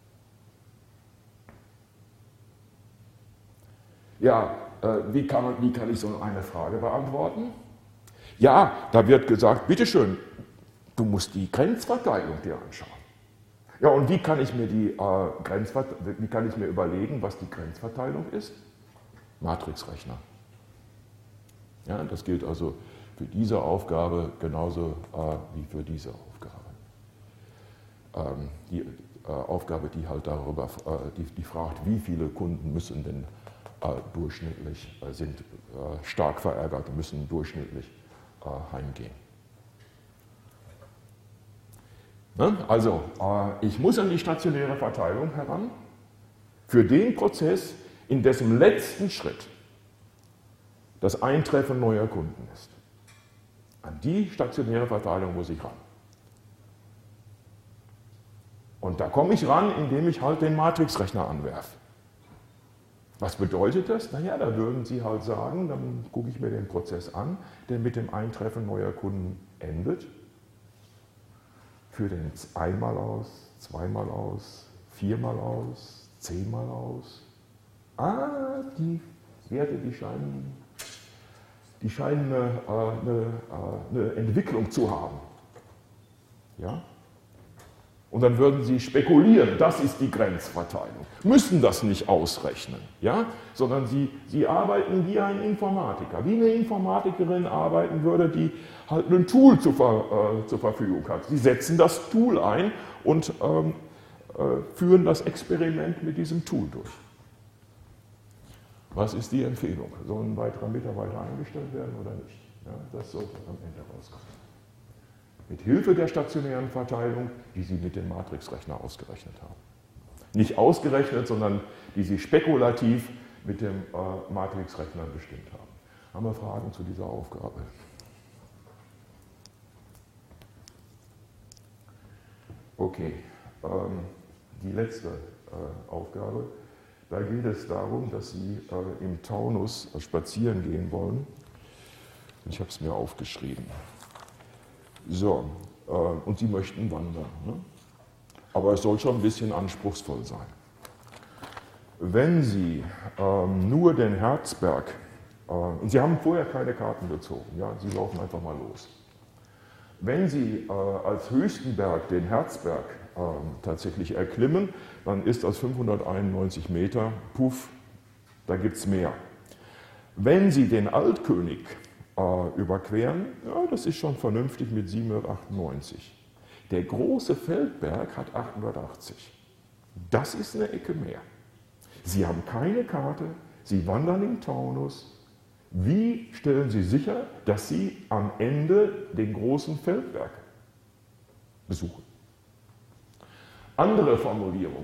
Ja, äh, wie, kann man, wie kann ich so eine Frage beantworten? Ja, da wird gesagt, bitteschön, du musst die Grenzverteilung dir anschauen. Ja, und wie kann ich mir die äh, Grenzverteilung, wie kann ich mir überlegen, was die Grenzverteilung ist? Matrixrechner. Ja, das gilt also für diese Aufgabe genauso äh, wie für diese Aufgabe. Ähm, die äh, Aufgabe, die halt darüber, äh, die, die fragt, wie viele Kunden müssen denn äh, durchschnittlich, äh, sind äh, stark verärgert, müssen durchschnittlich äh, heimgehen. Also, ich muss an die stationäre Verteilung heran für den Prozess, in dessen letzten Schritt das Eintreffen neuer Kunden ist. An die stationäre Verteilung muss ich ran. Und da komme ich ran, indem ich halt den Matrixrechner anwerfe. Was bedeutet das? Naja, da würden Sie halt sagen, dann gucke ich mir den Prozess an, der mit dem Eintreffen neuer Kunden endet. Führe den einmal aus, zweimal aus, viermal aus, zehnmal aus. Ah, die Werte, die scheinen, die scheinen eine, eine, eine Entwicklung zu haben. Ja? Und dann würden Sie spekulieren, das ist die Grenzverteilung. Müssen das nicht ausrechnen, ja? Sondern Sie, Sie arbeiten wie ein Informatiker, wie eine Informatikerin arbeiten würde, die halt ein Tool zur, äh, zur Verfügung hat. Sie setzen das Tool ein und ähm, äh, führen das Experiment mit diesem Tool durch. Was ist die Empfehlung? Soll ein weiterer Mitarbeiter eingestellt werden oder nicht? Ja, das sollte am Ende rauskommen. Mit Hilfe der stationären Verteilung, die Sie mit dem Matrixrechner ausgerechnet haben. Nicht ausgerechnet, sondern die Sie spekulativ mit dem äh, Matrixrechner bestimmt haben. Haben wir Fragen zu dieser Aufgabe? Okay, ähm, die letzte äh, Aufgabe. Da geht es darum, dass Sie äh, im Taunus spazieren gehen wollen. Ich habe es mir aufgeschrieben. So, äh, und Sie möchten wandern. Ne? Aber es soll schon ein bisschen anspruchsvoll sein. Wenn Sie ähm, nur den Herzberg, äh, und Sie haben vorher keine Karten bezogen, ja, Sie laufen einfach mal los. Wenn Sie äh, als höchsten Berg den Herzberg äh, tatsächlich erklimmen, dann ist das fünfhunderteinundneunzig Meter, puff, da gibt es mehr. Wenn Sie den Altkönig äh, überqueren, ja, das ist schon vernünftig mit siebenhundertachtundneunzig. Der große Feldberg hat achthundertachtzig. Das ist eine Ecke mehr. Sie haben keine Karte, Sie wandern im Taunus. Wie stellen Sie sicher, dass Sie am Ende den großen Feldberg besuchen? Andere Formulierung.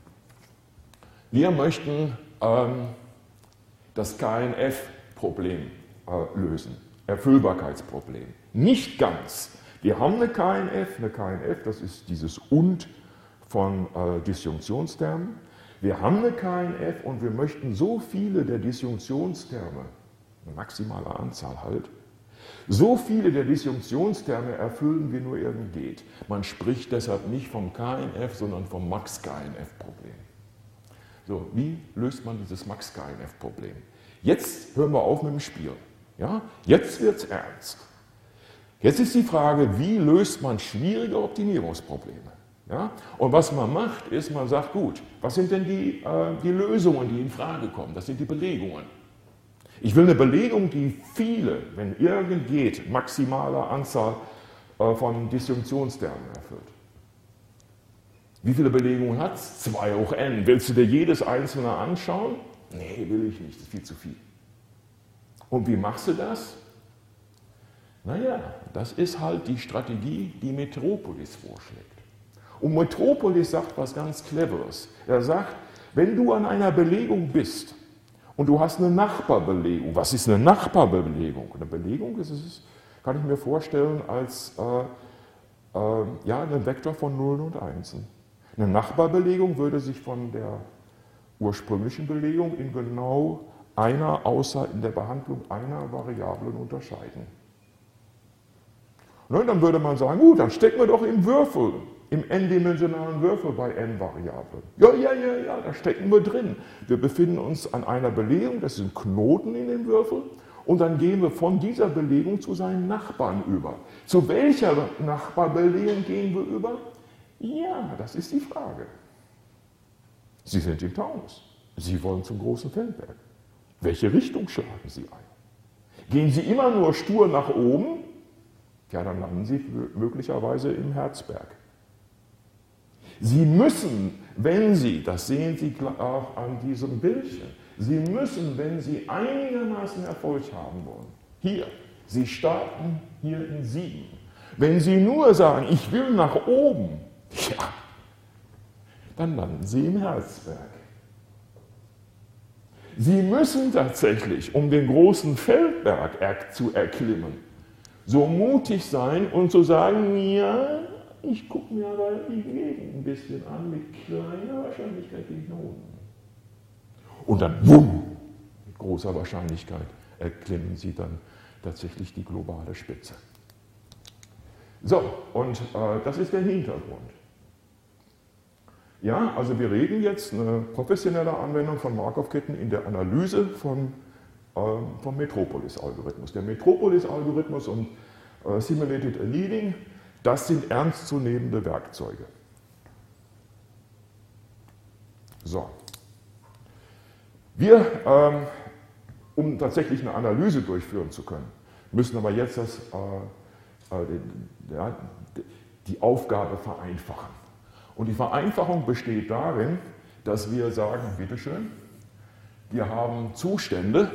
Wir möchten ähm, das K N F-Problem äh, lösen, Erfüllbarkeitsproblem. Nicht ganz. Wir haben eine K N F, eine K N F, das ist dieses Und von äh, Disjunktionstermen. Wir haben eine K N F und wir möchten so viele der Disjunktionsterme, eine maximale Anzahl halt, so viele der Disjunktionsterme erfüllen, wie nur irgend geht. Man spricht deshalb nicht vom K N F, sondern vom Max-K N F-Problem. So, wie löst man dieses Max-K N F-Problem? Jetzt hören wir auf mit dem Spiel. Ja? Jetzt wird es ernst. Jetzt ist die Frage, wie löst man schwierige Optimierungsprobleme? Ja? Und was man macht, ist, man sagt, gut, was sind denn die, äh, die Lösungen, die in Frage kommen? Das sind die Belegungen. Ich will eine Belegung, die viele, wenn irgend geht, maximale Anzahl äh, von Disjunktionstermen erfüllt. Wie viele Belegungen hat es? zwei hoch n. Willst du dir jedes einzelne anschauen? Nee, will ich nicht, das ist viel zu viel. Und wie machst du das? Naja, das ist halt die Strategie, die Metropolis vorschlägt. Und Metropolis sagt was ganz Cleveres. Er sagt, wenn du an einer Belegung bist und du hast eine Nachbarbelegung, was ist eine Nachbarbelegung? Eine Belegung ist es, kann ich mir vorstellen, als äh, äh, ja, einen Vektor von Nullen und Einsen. Eine Nachbarbelegung würde sich von der ursprünglichen Belegung in genau einer, außer in der Behandlung einer Variablen unterscheiden. Und dann würde man sagen, gut, dann stecken wir doch im Würfel, im n-dimensionalen Würfel bei n Variablen. Ja, ja, ja, ja, da stecken wir drin. Wir befinden uns an einer Belegung, das sind Knoten in dem Würfel, und dann gehen wir von dieser Belegung zu seinen Nachbarn über. Zu welcher Nachbarbelegung gehen wir über? Ja, das ist die Frage. Sie sind im Taunus. Sie wollen zum großen Feldberg. Welche Richtung schlagen Sie ein? Gehen Sie immer nur stur nach oben? Ja, dann landen Sie möglicherweise im Herzberg. Sie müssen, wenn Sie, das sehen Sie auch an diesem Bildchen, Sie müssen, wenn Sie einigermaßen Erfolg haben wollen, hier, Sie starten hier in sieben, Wenn Sie nur sagen, ich will nach oben, ja, dann landen Sie im Herzberg. Sie müssen tatsächlich, um den großen Feldberg zu erklimmen, so mutig sein und zu sagen, ja, ich gucke mir aber die Gegend ein bisschen an, mit kleiner Wahrscheinlichkeit gehe ich nach unten. Und dann, wumm, mit großer Wahrscheinlichkeit erklimmen Sie dann tatsächlich die globale Spitze. So, und äh, das ist der Hintergrund. Ja, also wir reden jetzt eine professionelle Anwendung von Markov-Ketten in der Analyse von, äh, vom Metropolis-Algorithmus. Der Metropolis-Algorithmus und äh, Simulated Annealing, das sind ernstzunehmende Werkzeuge. So. Wir, ähm, um tatsächlich eine Analyse durchführen zu können, müssen aber jetzt das, äh, äh, die, ja, die Aufgabe vereinfachen. Und die Vereinfachung besteht darin, dass wir sagen, bitteschön, wir haben Zustände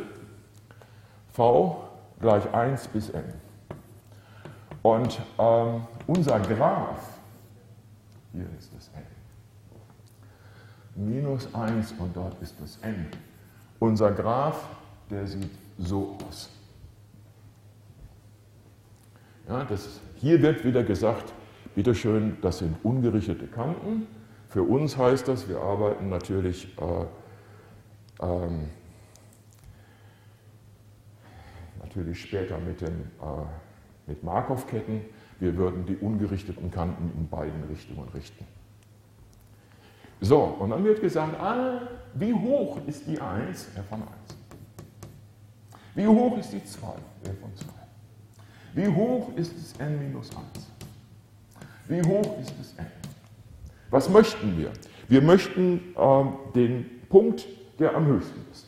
v gleich eins bis n. Und ähm, unser Graph, hier ist das n, minus eins und dort ist das n. Unser Graph, der sieht so aus. Ja, das, hier wird wieder gesagt, bitteschön, das sind ungerichtete Kanten. Für uns heißt das, wir arbeiten natürlich äh, ähm, natürlich später mit, den, äh, mit Markov-Ketten. Wir würden die ungerichteten Kanten in beiden Richtungen richten. So, und dann wird gesagt, ah, wie hoch ist die eins? R von eins. Wie hoch ist die zwei? R von zwei. Wie hoch ist das n minus eins? Wie hoch ist das n? Was möchten wir? Wir möchten äh, den Punkt, der am höchsten ist.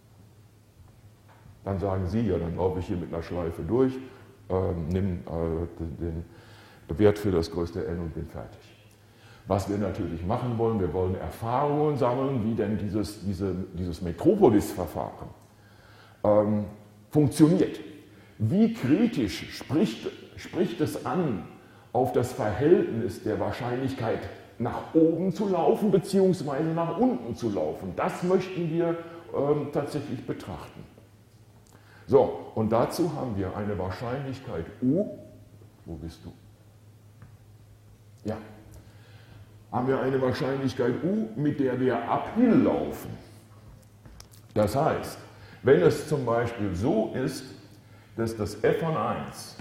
Dann sagen Sie, ja, dann laufe ich hier mit einer Schleife durch, äh, nimm äh, den, den Wert für das größte n und bin fertig. Was wir natürlich machen wollen, wir wollen Erfahrungen sammeln, wie denn dieses, diese, dieses Metropolis-Verfahren ähm, funktioniert. Wie kritisch spricht, spricht es an, auf das Verhältnis der Wahrscheinlichkeit nach oben zu laufen bzw. nach unten zu laufen. Das möchten wir ähm, tatsächlich betrachten. So, und dazu haben wir eine Wahrscheinlichkeit U. Wo bist du? Ja. Haben wir eine Wahrscheinlichkeit U, mit der wir uphill laufen. Das heißt, wenn es zum Beispiel so ist, dass das f von eins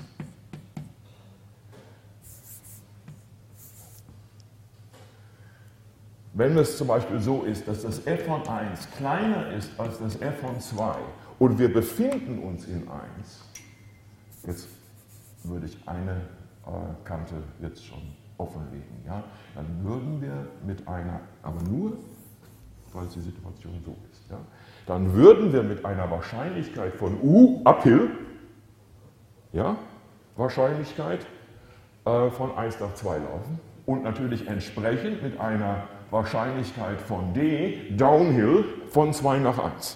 Wenn es zum Beispiel so ist, dass das f von eins kleiner ist als das f von zwei und wir befinden uns in eins, jetzt würde ich eine äh, Kante jetzt schon offenlegen, ja, dann würden wir mit einer, aber nur, weil die Situation so ist, ja, dann würden wir mit einer Wahrscheinlichkeit von U uphill, ja, Wahrscheinlichkeit äh, von eins nach zwei laufen und natürlich entsprechend mit einer Wahrscheinlichkeit von D, downhill, von zwei nach eins.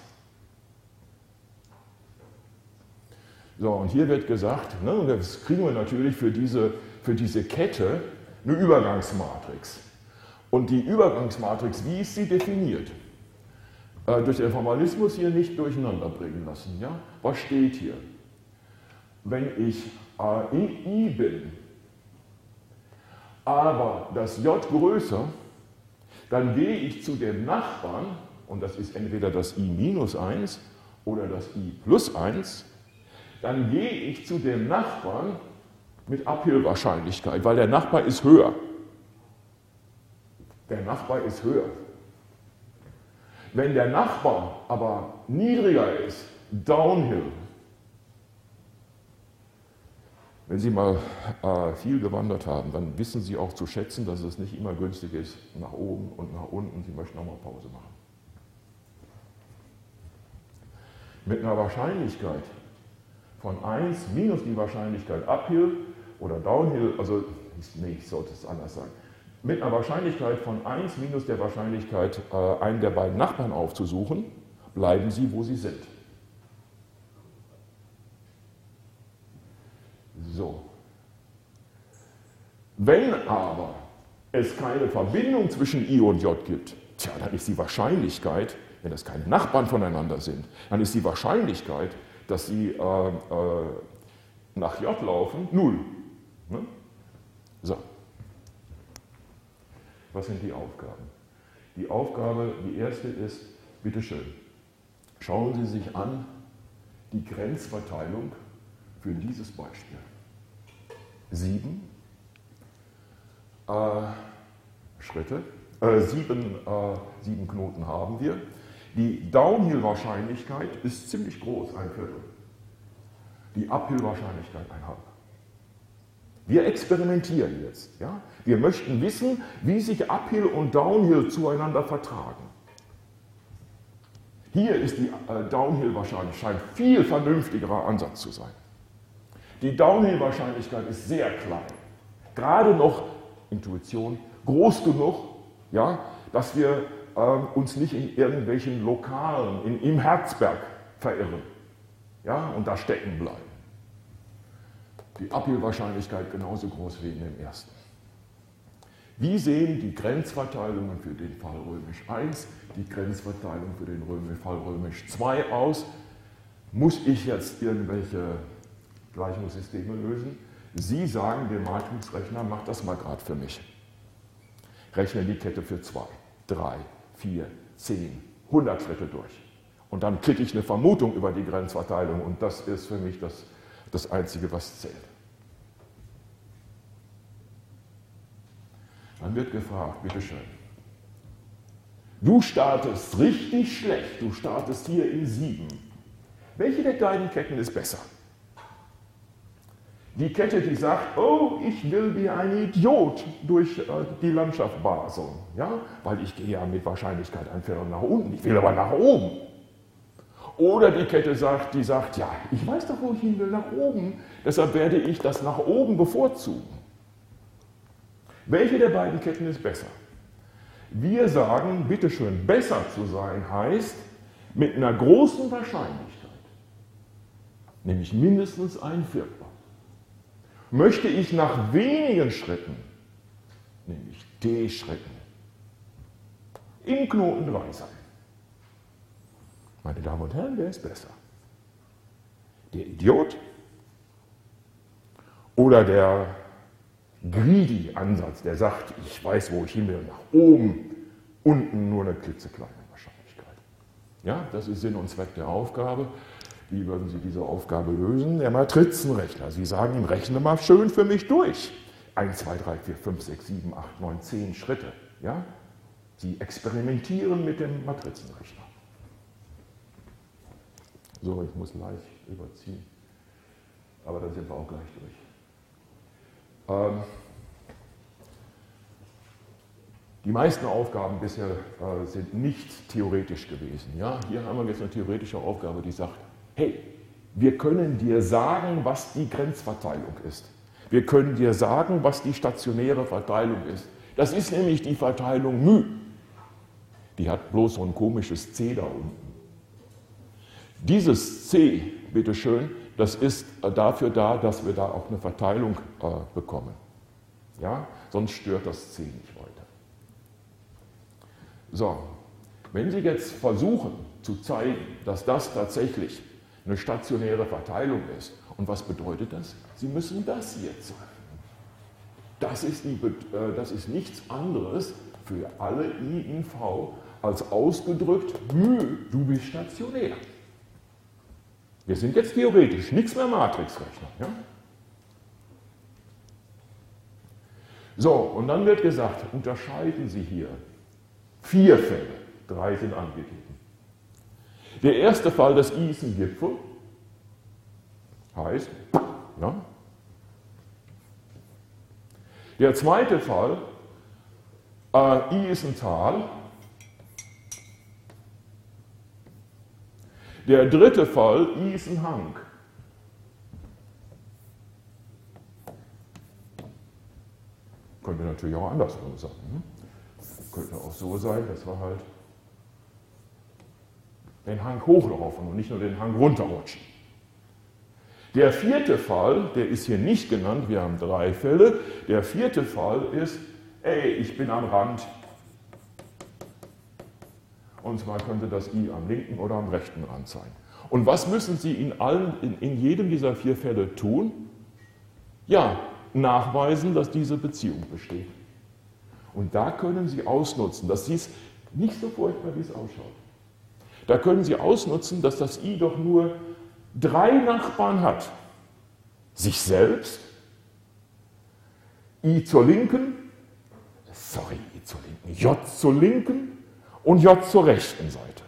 So, und hier wird gesagt, ne, und das kriegen wir natürlich für diese, für diese Kette eine Übergangsmatrix. Und die Übergangsmatrix, wie ist sie definiert? Äh, durch den Formalismus hier nicht durcheinander bringen lassen. Ja? Was steht hier? Wenn ich äh, in I bin, aber das J größer, dann gehe ich zu dem Nachbarn, und das ist entweder das I minus eins oder das I plus eins, dann gehe ich zu dem Nachbarn mit Uphill-Wahrscheinlichkeit, weil der Nachbar ist höher. Der Nachbar ist höher. Wenn der Nachbar aber niedriger ist, downhill. Wenn Sie mal äh, viel gewandert haben, dann wissen Sie auch zu schätzen, dass es nicht immer günstig ist, nach oben und nach unten. Sie möchten auch mal Pause machen. Mit einer Wahrscheinlichkeit von eins minus die Wahrscheinlichkeit uphill oder downhill, also nee, ich sollte es anders sagen, mit einer Wahrscheinlichkeit von eins minus der Wahrscheinlichkeit, äh, einen der beiden Nachbarn aufzusuchen, bleiben Sie, wo Sie sind. So. Wenn aber es keine Verbindung zwischen I und J gibt, tja, dann ist die Wahrscheinlichkeit, wenn das keine Nachbarn voneinander sind, dann ist die Wahrscheinlichkeit, dass sie äh, äh, nach J laufen, null. Ne? So. Was sind die Aufgaben? Die Aufgabe, die erste ist, bitteschön, schauen Sie sich an die Grenzverteilung für dieses Beispiel. Sieben äh, Schritte, äh, sieben, äh, sieben Knoten haben wir. Die Downhill-Wahrscheinlichkeit ist ziemlich groß, ein Viertel. Die Uphill-Wahrscheinlichkeit ein halb. Wir experimentieren jetzt. Ja? Wir möchten wissen, wie sich Uphill und Downhill zueinander vertragen. Hier ist die äh, Downhill-Wahrscheinlichkeit viel vernünftigerer Ansatz zu sein. Die Downhill-Wahrscheinlichkeit ist sehr klein. Gerade noch, Intuition, groß genug, ja, dass wir äh, uns nicht in irgendwelchen Lokalen in, im Herzberg verirren, ja, und da stecken bleiben. Die Uphill-Wahrscheinlichkeit genauso groß wie in dem ersten. Wie sehen die Grenzverteilungen für den Fall römisch eins, die Grenzverteilung für den Fall römisch zwei aus? Muss ich jetzt irgendwelche Gleichungssysteme lösen? Sie sagen, der Matrixrechner macht das mal gerade für mich. Rechne die Kette für zwei, drei, vier, zehn, hundert Schritte durch. Und dann kriege ich eine Vermutung über die Grenzverteilung und das ist für mich das, das Einzige, was zählt. Dann wird gefragt, bitteschön, du startest richtig schlecht, du startest hier in sieben. Welche der beiden Ketten ist besser? Die Kette, die sagt, oh, ich will wie ein Idiot durch äh, die Landschaft baseln, ja? Weil ich gehe ja mit Wahrscheinlichkeit ein Viertel nach unten, ich will aber nach oben. Oder die Kette sagt, die sagt, ja, ich weiß doch, wo ich hin will, nach oben, deshalb werde ich das nach oben bevorzugen. Welche der beiden Ketten ist besser? Wir sagen, bitteschön, besser zu sein heißt, mit einer großen Wahrscheinlichkeit, nämlich mindestens ein Viertel, möchte ich nach wenigen Schritten, nämlich D-Schritten, im Knoten drei sein. Meine Damen und Herren, wer ist besser? Der Idiot oder der Greedy-Ansatz, der sagt, ich weiß, wo ich hin will, nach oben, unten nur eine klitzekleine Wahrscheinlichkeit. Ja, das ist Sinn und Zweck der Aufgabe. Wie würden Sie diese Aufgabe lösen? Der Matrizenrechner. Sie sagen ihm, rechne mal schön für mich durch. eins, zwei, drei, vier, fünf, sechs, sieben, acht, neun, zehn Schritte. Ja? Sie experimentieren mit dem Matrizenrechner. So, ich muss leicht überziehen. Aber dann sind wir auch gleich durch. Ähm, die meisten Aufgaben bisher äh, sind nicht theoretisch gewesen. Ja? Hier haben wir jetzt eine theoretische Aufgabe, die sagt, hey, wir können dir sagen, was die Grenzverteilung ist. Wir können dir sagen, was die stationäre Verteilung ist. Das ist nämlich die Verteilung μ. Die hat bloß so ein komisches C da unten. Dieses C, bitteschön, das ist dafür da, dass wir da auch eine Verteilung äh, bekommen. Ja? Sonst stört das C nicht weiter. So, wenn Sie jetzt versuchen zu zeigen, dass das tatsächlich eine stationäre Verteilung ist, und was bedeutet das? Sie müssen das hier zeigen. Das ist, die, äh, das ist nichts anderes für alle I in V als ausgedrückt, μ, du bist stationär. Wir sind jetzt theoretisch, nichts mehr Matrixrechner. Ja? So, und dann wird gesagt, unterscheiden Sie hier vier Fälle, drei sind angegeben. Der erste Fall, das I ist ein Gipfel, heißt, ja. Der zweite Fall, äh, I ist ein Tal. Der dritte Fall, I ist ein Hang. Könnte natürlich auch andersrum sein. Ne? Könnte auch so sein, dass wir halt den Hang hochlaufen und nicht nur den Hang runterrutschen. Der vierte Fall, der ist hier nicht genannt, wir haben drei Fälle. Der vierte Fall ist, ey, ich bin am Rand. Und zwar könnte das I am linken oder am rechten Rand sein. Und was müssen Sie in, allen, in, in jedem dieser vier Fälle tun? Ja, nachweisen, dass diese Beziehung besteht. Und da können Sie ausnutzen, dass dies nicht so furchtbar, wie es ausschaut. Da können Sie ausnutzen, dass das I doch nur drei Nachbarn hat. Sich selbst, I zur Linken, sorry, I zur Linken, J zur Linken und J zur rechten Seite.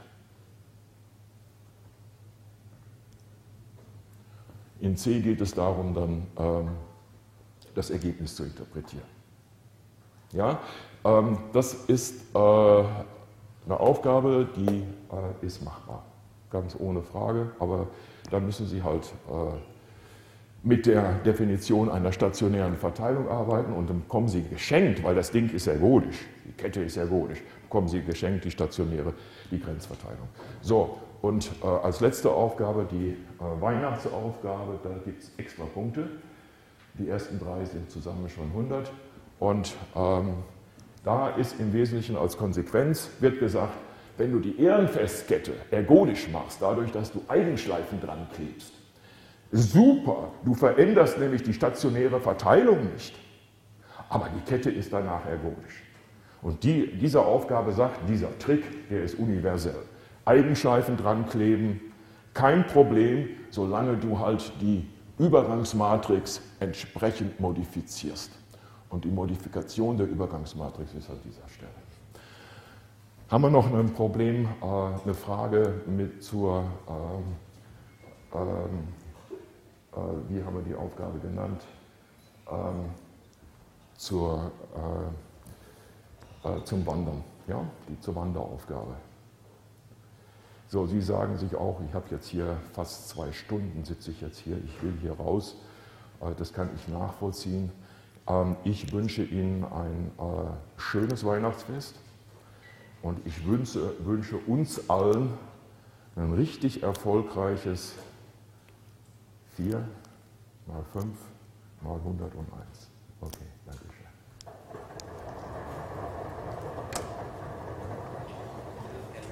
In C geht es darum, dann ähm, das Ergebnis zu interpretieren. Ja, ähm, das ist äh, eine Aufgabe, die äh, ist machbar, ganz ohne Frage, aber da müssen Sie halt äh, mit der Definition einer stationären Verteilung arbeiten und dann bekommen Sie geschenkt, weil das Ding ist ergodisch, die Kette ist ergodisch, bekommen Sie geschenkt die stationäre, die Grenzverteilung. So, und äh, als letzte Aufgabe die äh, Weihnachtsaufgabe, da gibt es extra Punkte. Die ersten drei sind zusammen schon hundert und ähm, da ist im Wesentlichen als Konsequenz, wird gesagt, wenn du die Ehrenfestkette ergodisch machst, dadurch, dass du Eigenschleifen dran klebst, super, du veränderst nämlich die stationäre Verteilung nicht, aber die Kette ist danach ergodisch. Und die, diese Aufgabe sagt, dieser Trick, der ist universell. Eigenschleifen dran kleben, kein Problem, solange du halt die Übergangsmatrix entsprechend modifizierst. Und die Modifikation der Übergangsmatrix ist an dieser Stelle. Haben wir noch ein Problem, eine Frage mit zur, ähm, ähm, äh, wie haben wir die Aufgabe genannt, ähm, zur, äh, äh, zum Wandern, ja, die zur Wanderaufgabe. So, Sie sagen sich auch, ich habe jetzt hier fast zwei Stunden, sitze ich jetzt hier, ich will hier raus, äh, das kann ich nachvollziehen. Ähm, ich wünsche Ihnen ein äh, schönes Weihnachtsfest. Und ich wünsche, wünsche uns allen ein richtig erfolgreiches vier mal fünf mal hunderteins. Okay.